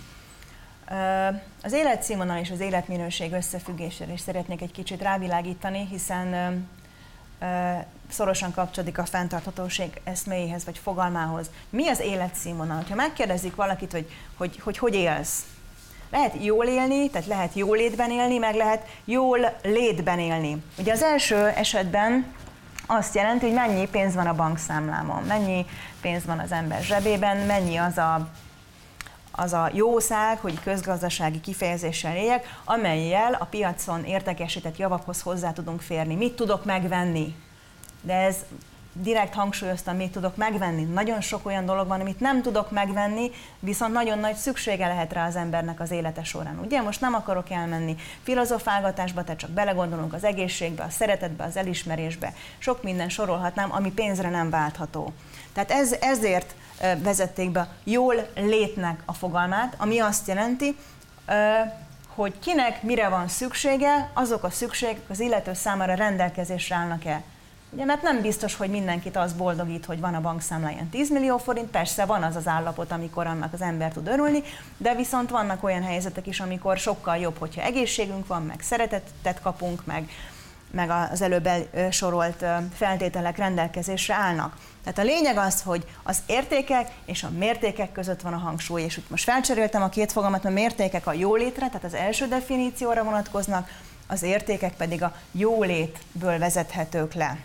Az életszínvonal és az életminőség összefüggésére is szeretnék egy kicsit rávilágítani, hiszen szorosan kapcsolódik a fenntarthatóság eszméjéhez vagy fogalmához. Mi az életszínvonal? Ha megkérdezik valakit, hogy hogy, hogy hogy élsz, lehet jól élni, tehát lehet jól létben élni, meg lehet jól létben élni. Ugye az első esetben azt jelenti, hogy mennyi pénz van a bankszámlámon, mennyi pénz van az ember zsebében, mennyi az a, az a jószág, hogy közgazdasági kifejezéssel éljek, amellyel a piacon értékesített javakhoz hozzá tudunk férni. Mit tudok megvenni? De ez direkt hangsúlyoztam, mit tudok megvenni. Nagyon sok olyan dolog van, amit nem tudok megvenni, viszont nagyon nagy szüksége lehet rá az embernek az élete során. Ugye most nem akarok elmenni filozofálgatásba, tehát csak belegondolunk az egészségbe, a szeretetbe, az elismerésbe. Sok minden sorolhatnám, ami pénzre nem váltható. Tehát ez, ezért vezették be jól létnek a fogalmát, ami azt jelenti, hogy kinek mire van szüksége, azok a szükségek az illető számára rendelkezésre állnak el. Ugye, mert nem biztos, hogy mindenkit az boldogít, hogy van a bankszámláján tíz millió forint, persze van az az állapot, amikor annak az ember tud örülni, de viszont vannak olyan helyzetek is, amikor sokkal jobb, hogyha egészségünk van, meg szeretetet kapunk, meg, meg az előbb sorolt feltételek rendelkezésre állnak. Tehát a lényeg az, hogy az értékek és a mértékek között van a hangsúly, és úgy most felcseréltem a két fogalmat, a mértékek a jólétre, tehát az első definícióra vonatkoznak, az értékek pedig a jólétből vezethetők le.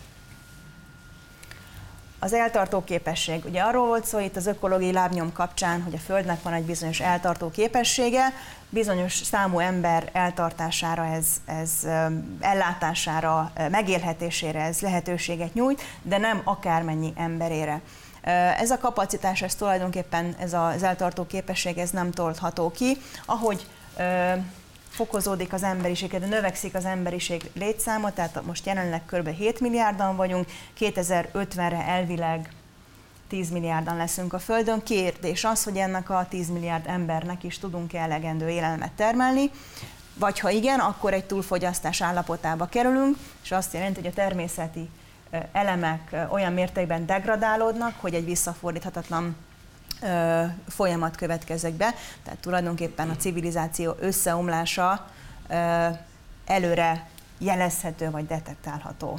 Az eltartó képesség. Ugye arról volt szó itt az ökológiai lábnyom kapcsán, hogy a Földnek van egy bizonyos eltartó képessége, bizonyos számú ember eltartására, ez, ez ellátására, megélhetésére ez lehetőséget nyújt, de nem akármennyi emberére. Ez a kapacitás, ez tulajdonképpen ez az eltartó képesség, ez nem toltható ki. Ahogy fokozódik az emberiség, de növekszik az emberiség létszáma, tehát most jelenleg kb. hét milliárdan vagyunk, kétezer-ötvenre elvileg tíz milliárdan leszünk a Földön. Kérdés az, hogy ennek a tíz milliárd embernek is tudunk-e elegendő élelmet termelni, vagy ha igen, akkor egy túlfogyasztás állapotába kerülünk, és azt jelenti, hogy a természeti elemek olyan mértékben degradálódnak, hogy egy visszafordíthatatlan folyamat következik be, tehát tulajdonképpen a civilizáció összeomlása előre jelezhető vagy detektálható.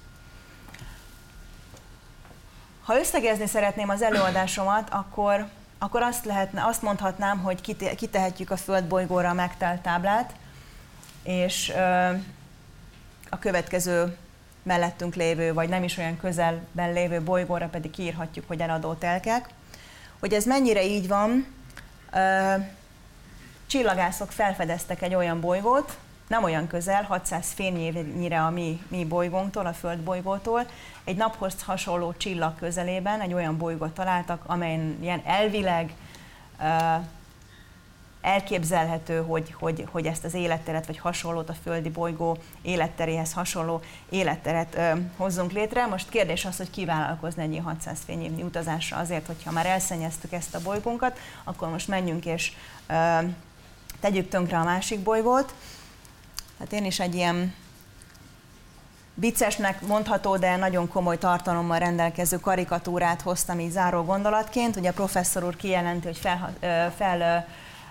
Ha összegezni szeretném az előadásomat, akkor, akkor azt, lehetne, azt mondhatnám, hogy kitehetjük a földbolygóra a megtelt táblát, és a következő mellettünk lévő, vagy nem is olyan közelben lévő bolygóra pedig kiírhatjuk, hogy eladó telkek. Hogy ez mennyire így van, csillagászok felfedeztek egy olyan bolygót, nem olyan közel, hatszáz fényévnyire a mi, mi bolygónktól, a Földbolygótól, egy naphoz hasonló csillag közelében egy olyan bolygót találtak, amelyen ilyen elvileg elképzelhető, hogy, hogy, hogy ezt az életteret, vagy hasonlót a földi bolygó életteréhez hasonló életteret ö, hozzunk létre. Most kérdés az, hogy ki vállalkozna egy ilyen hatszáz fényévnyi utazásra azért, hogyha már elszennyeztük ezt a bolygónkat, akkor most menjünk és ö, tegyük tönkre a másik bolygót. Hát én is egy ilyen viccesnek mondható, de nagyon komoly tartalommal rendelkező karikatúrát hoztam így záró gondolatként. Ugye a professzor úr kijelenti, hogy fel, fel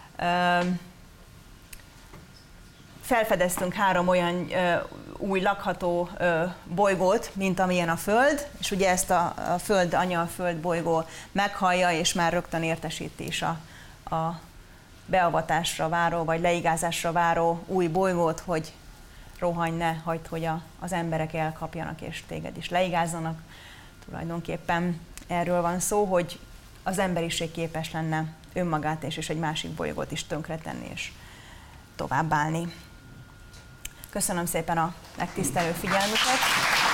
felfedeztünk három olyan új lakható bolygót, mint amilyen a Föld, és ugye ezt a, a Föld, anya a Föld bolygó meghallja, és már rögtön értesíti is a, a beavatásra váró, vagy leigázásra váró új bolygót, hogy rohanj, ne hagyd, hogy a, az emberek elkapjanak, és téged is leigázzanak. Tulajdonképpen erről van szó, hogy az emberiség képes lenne önmagát és, és egy másik bolygót is tönkretenni és továbbállni. Köszönöm szépen a megtisztelő figyelmüket!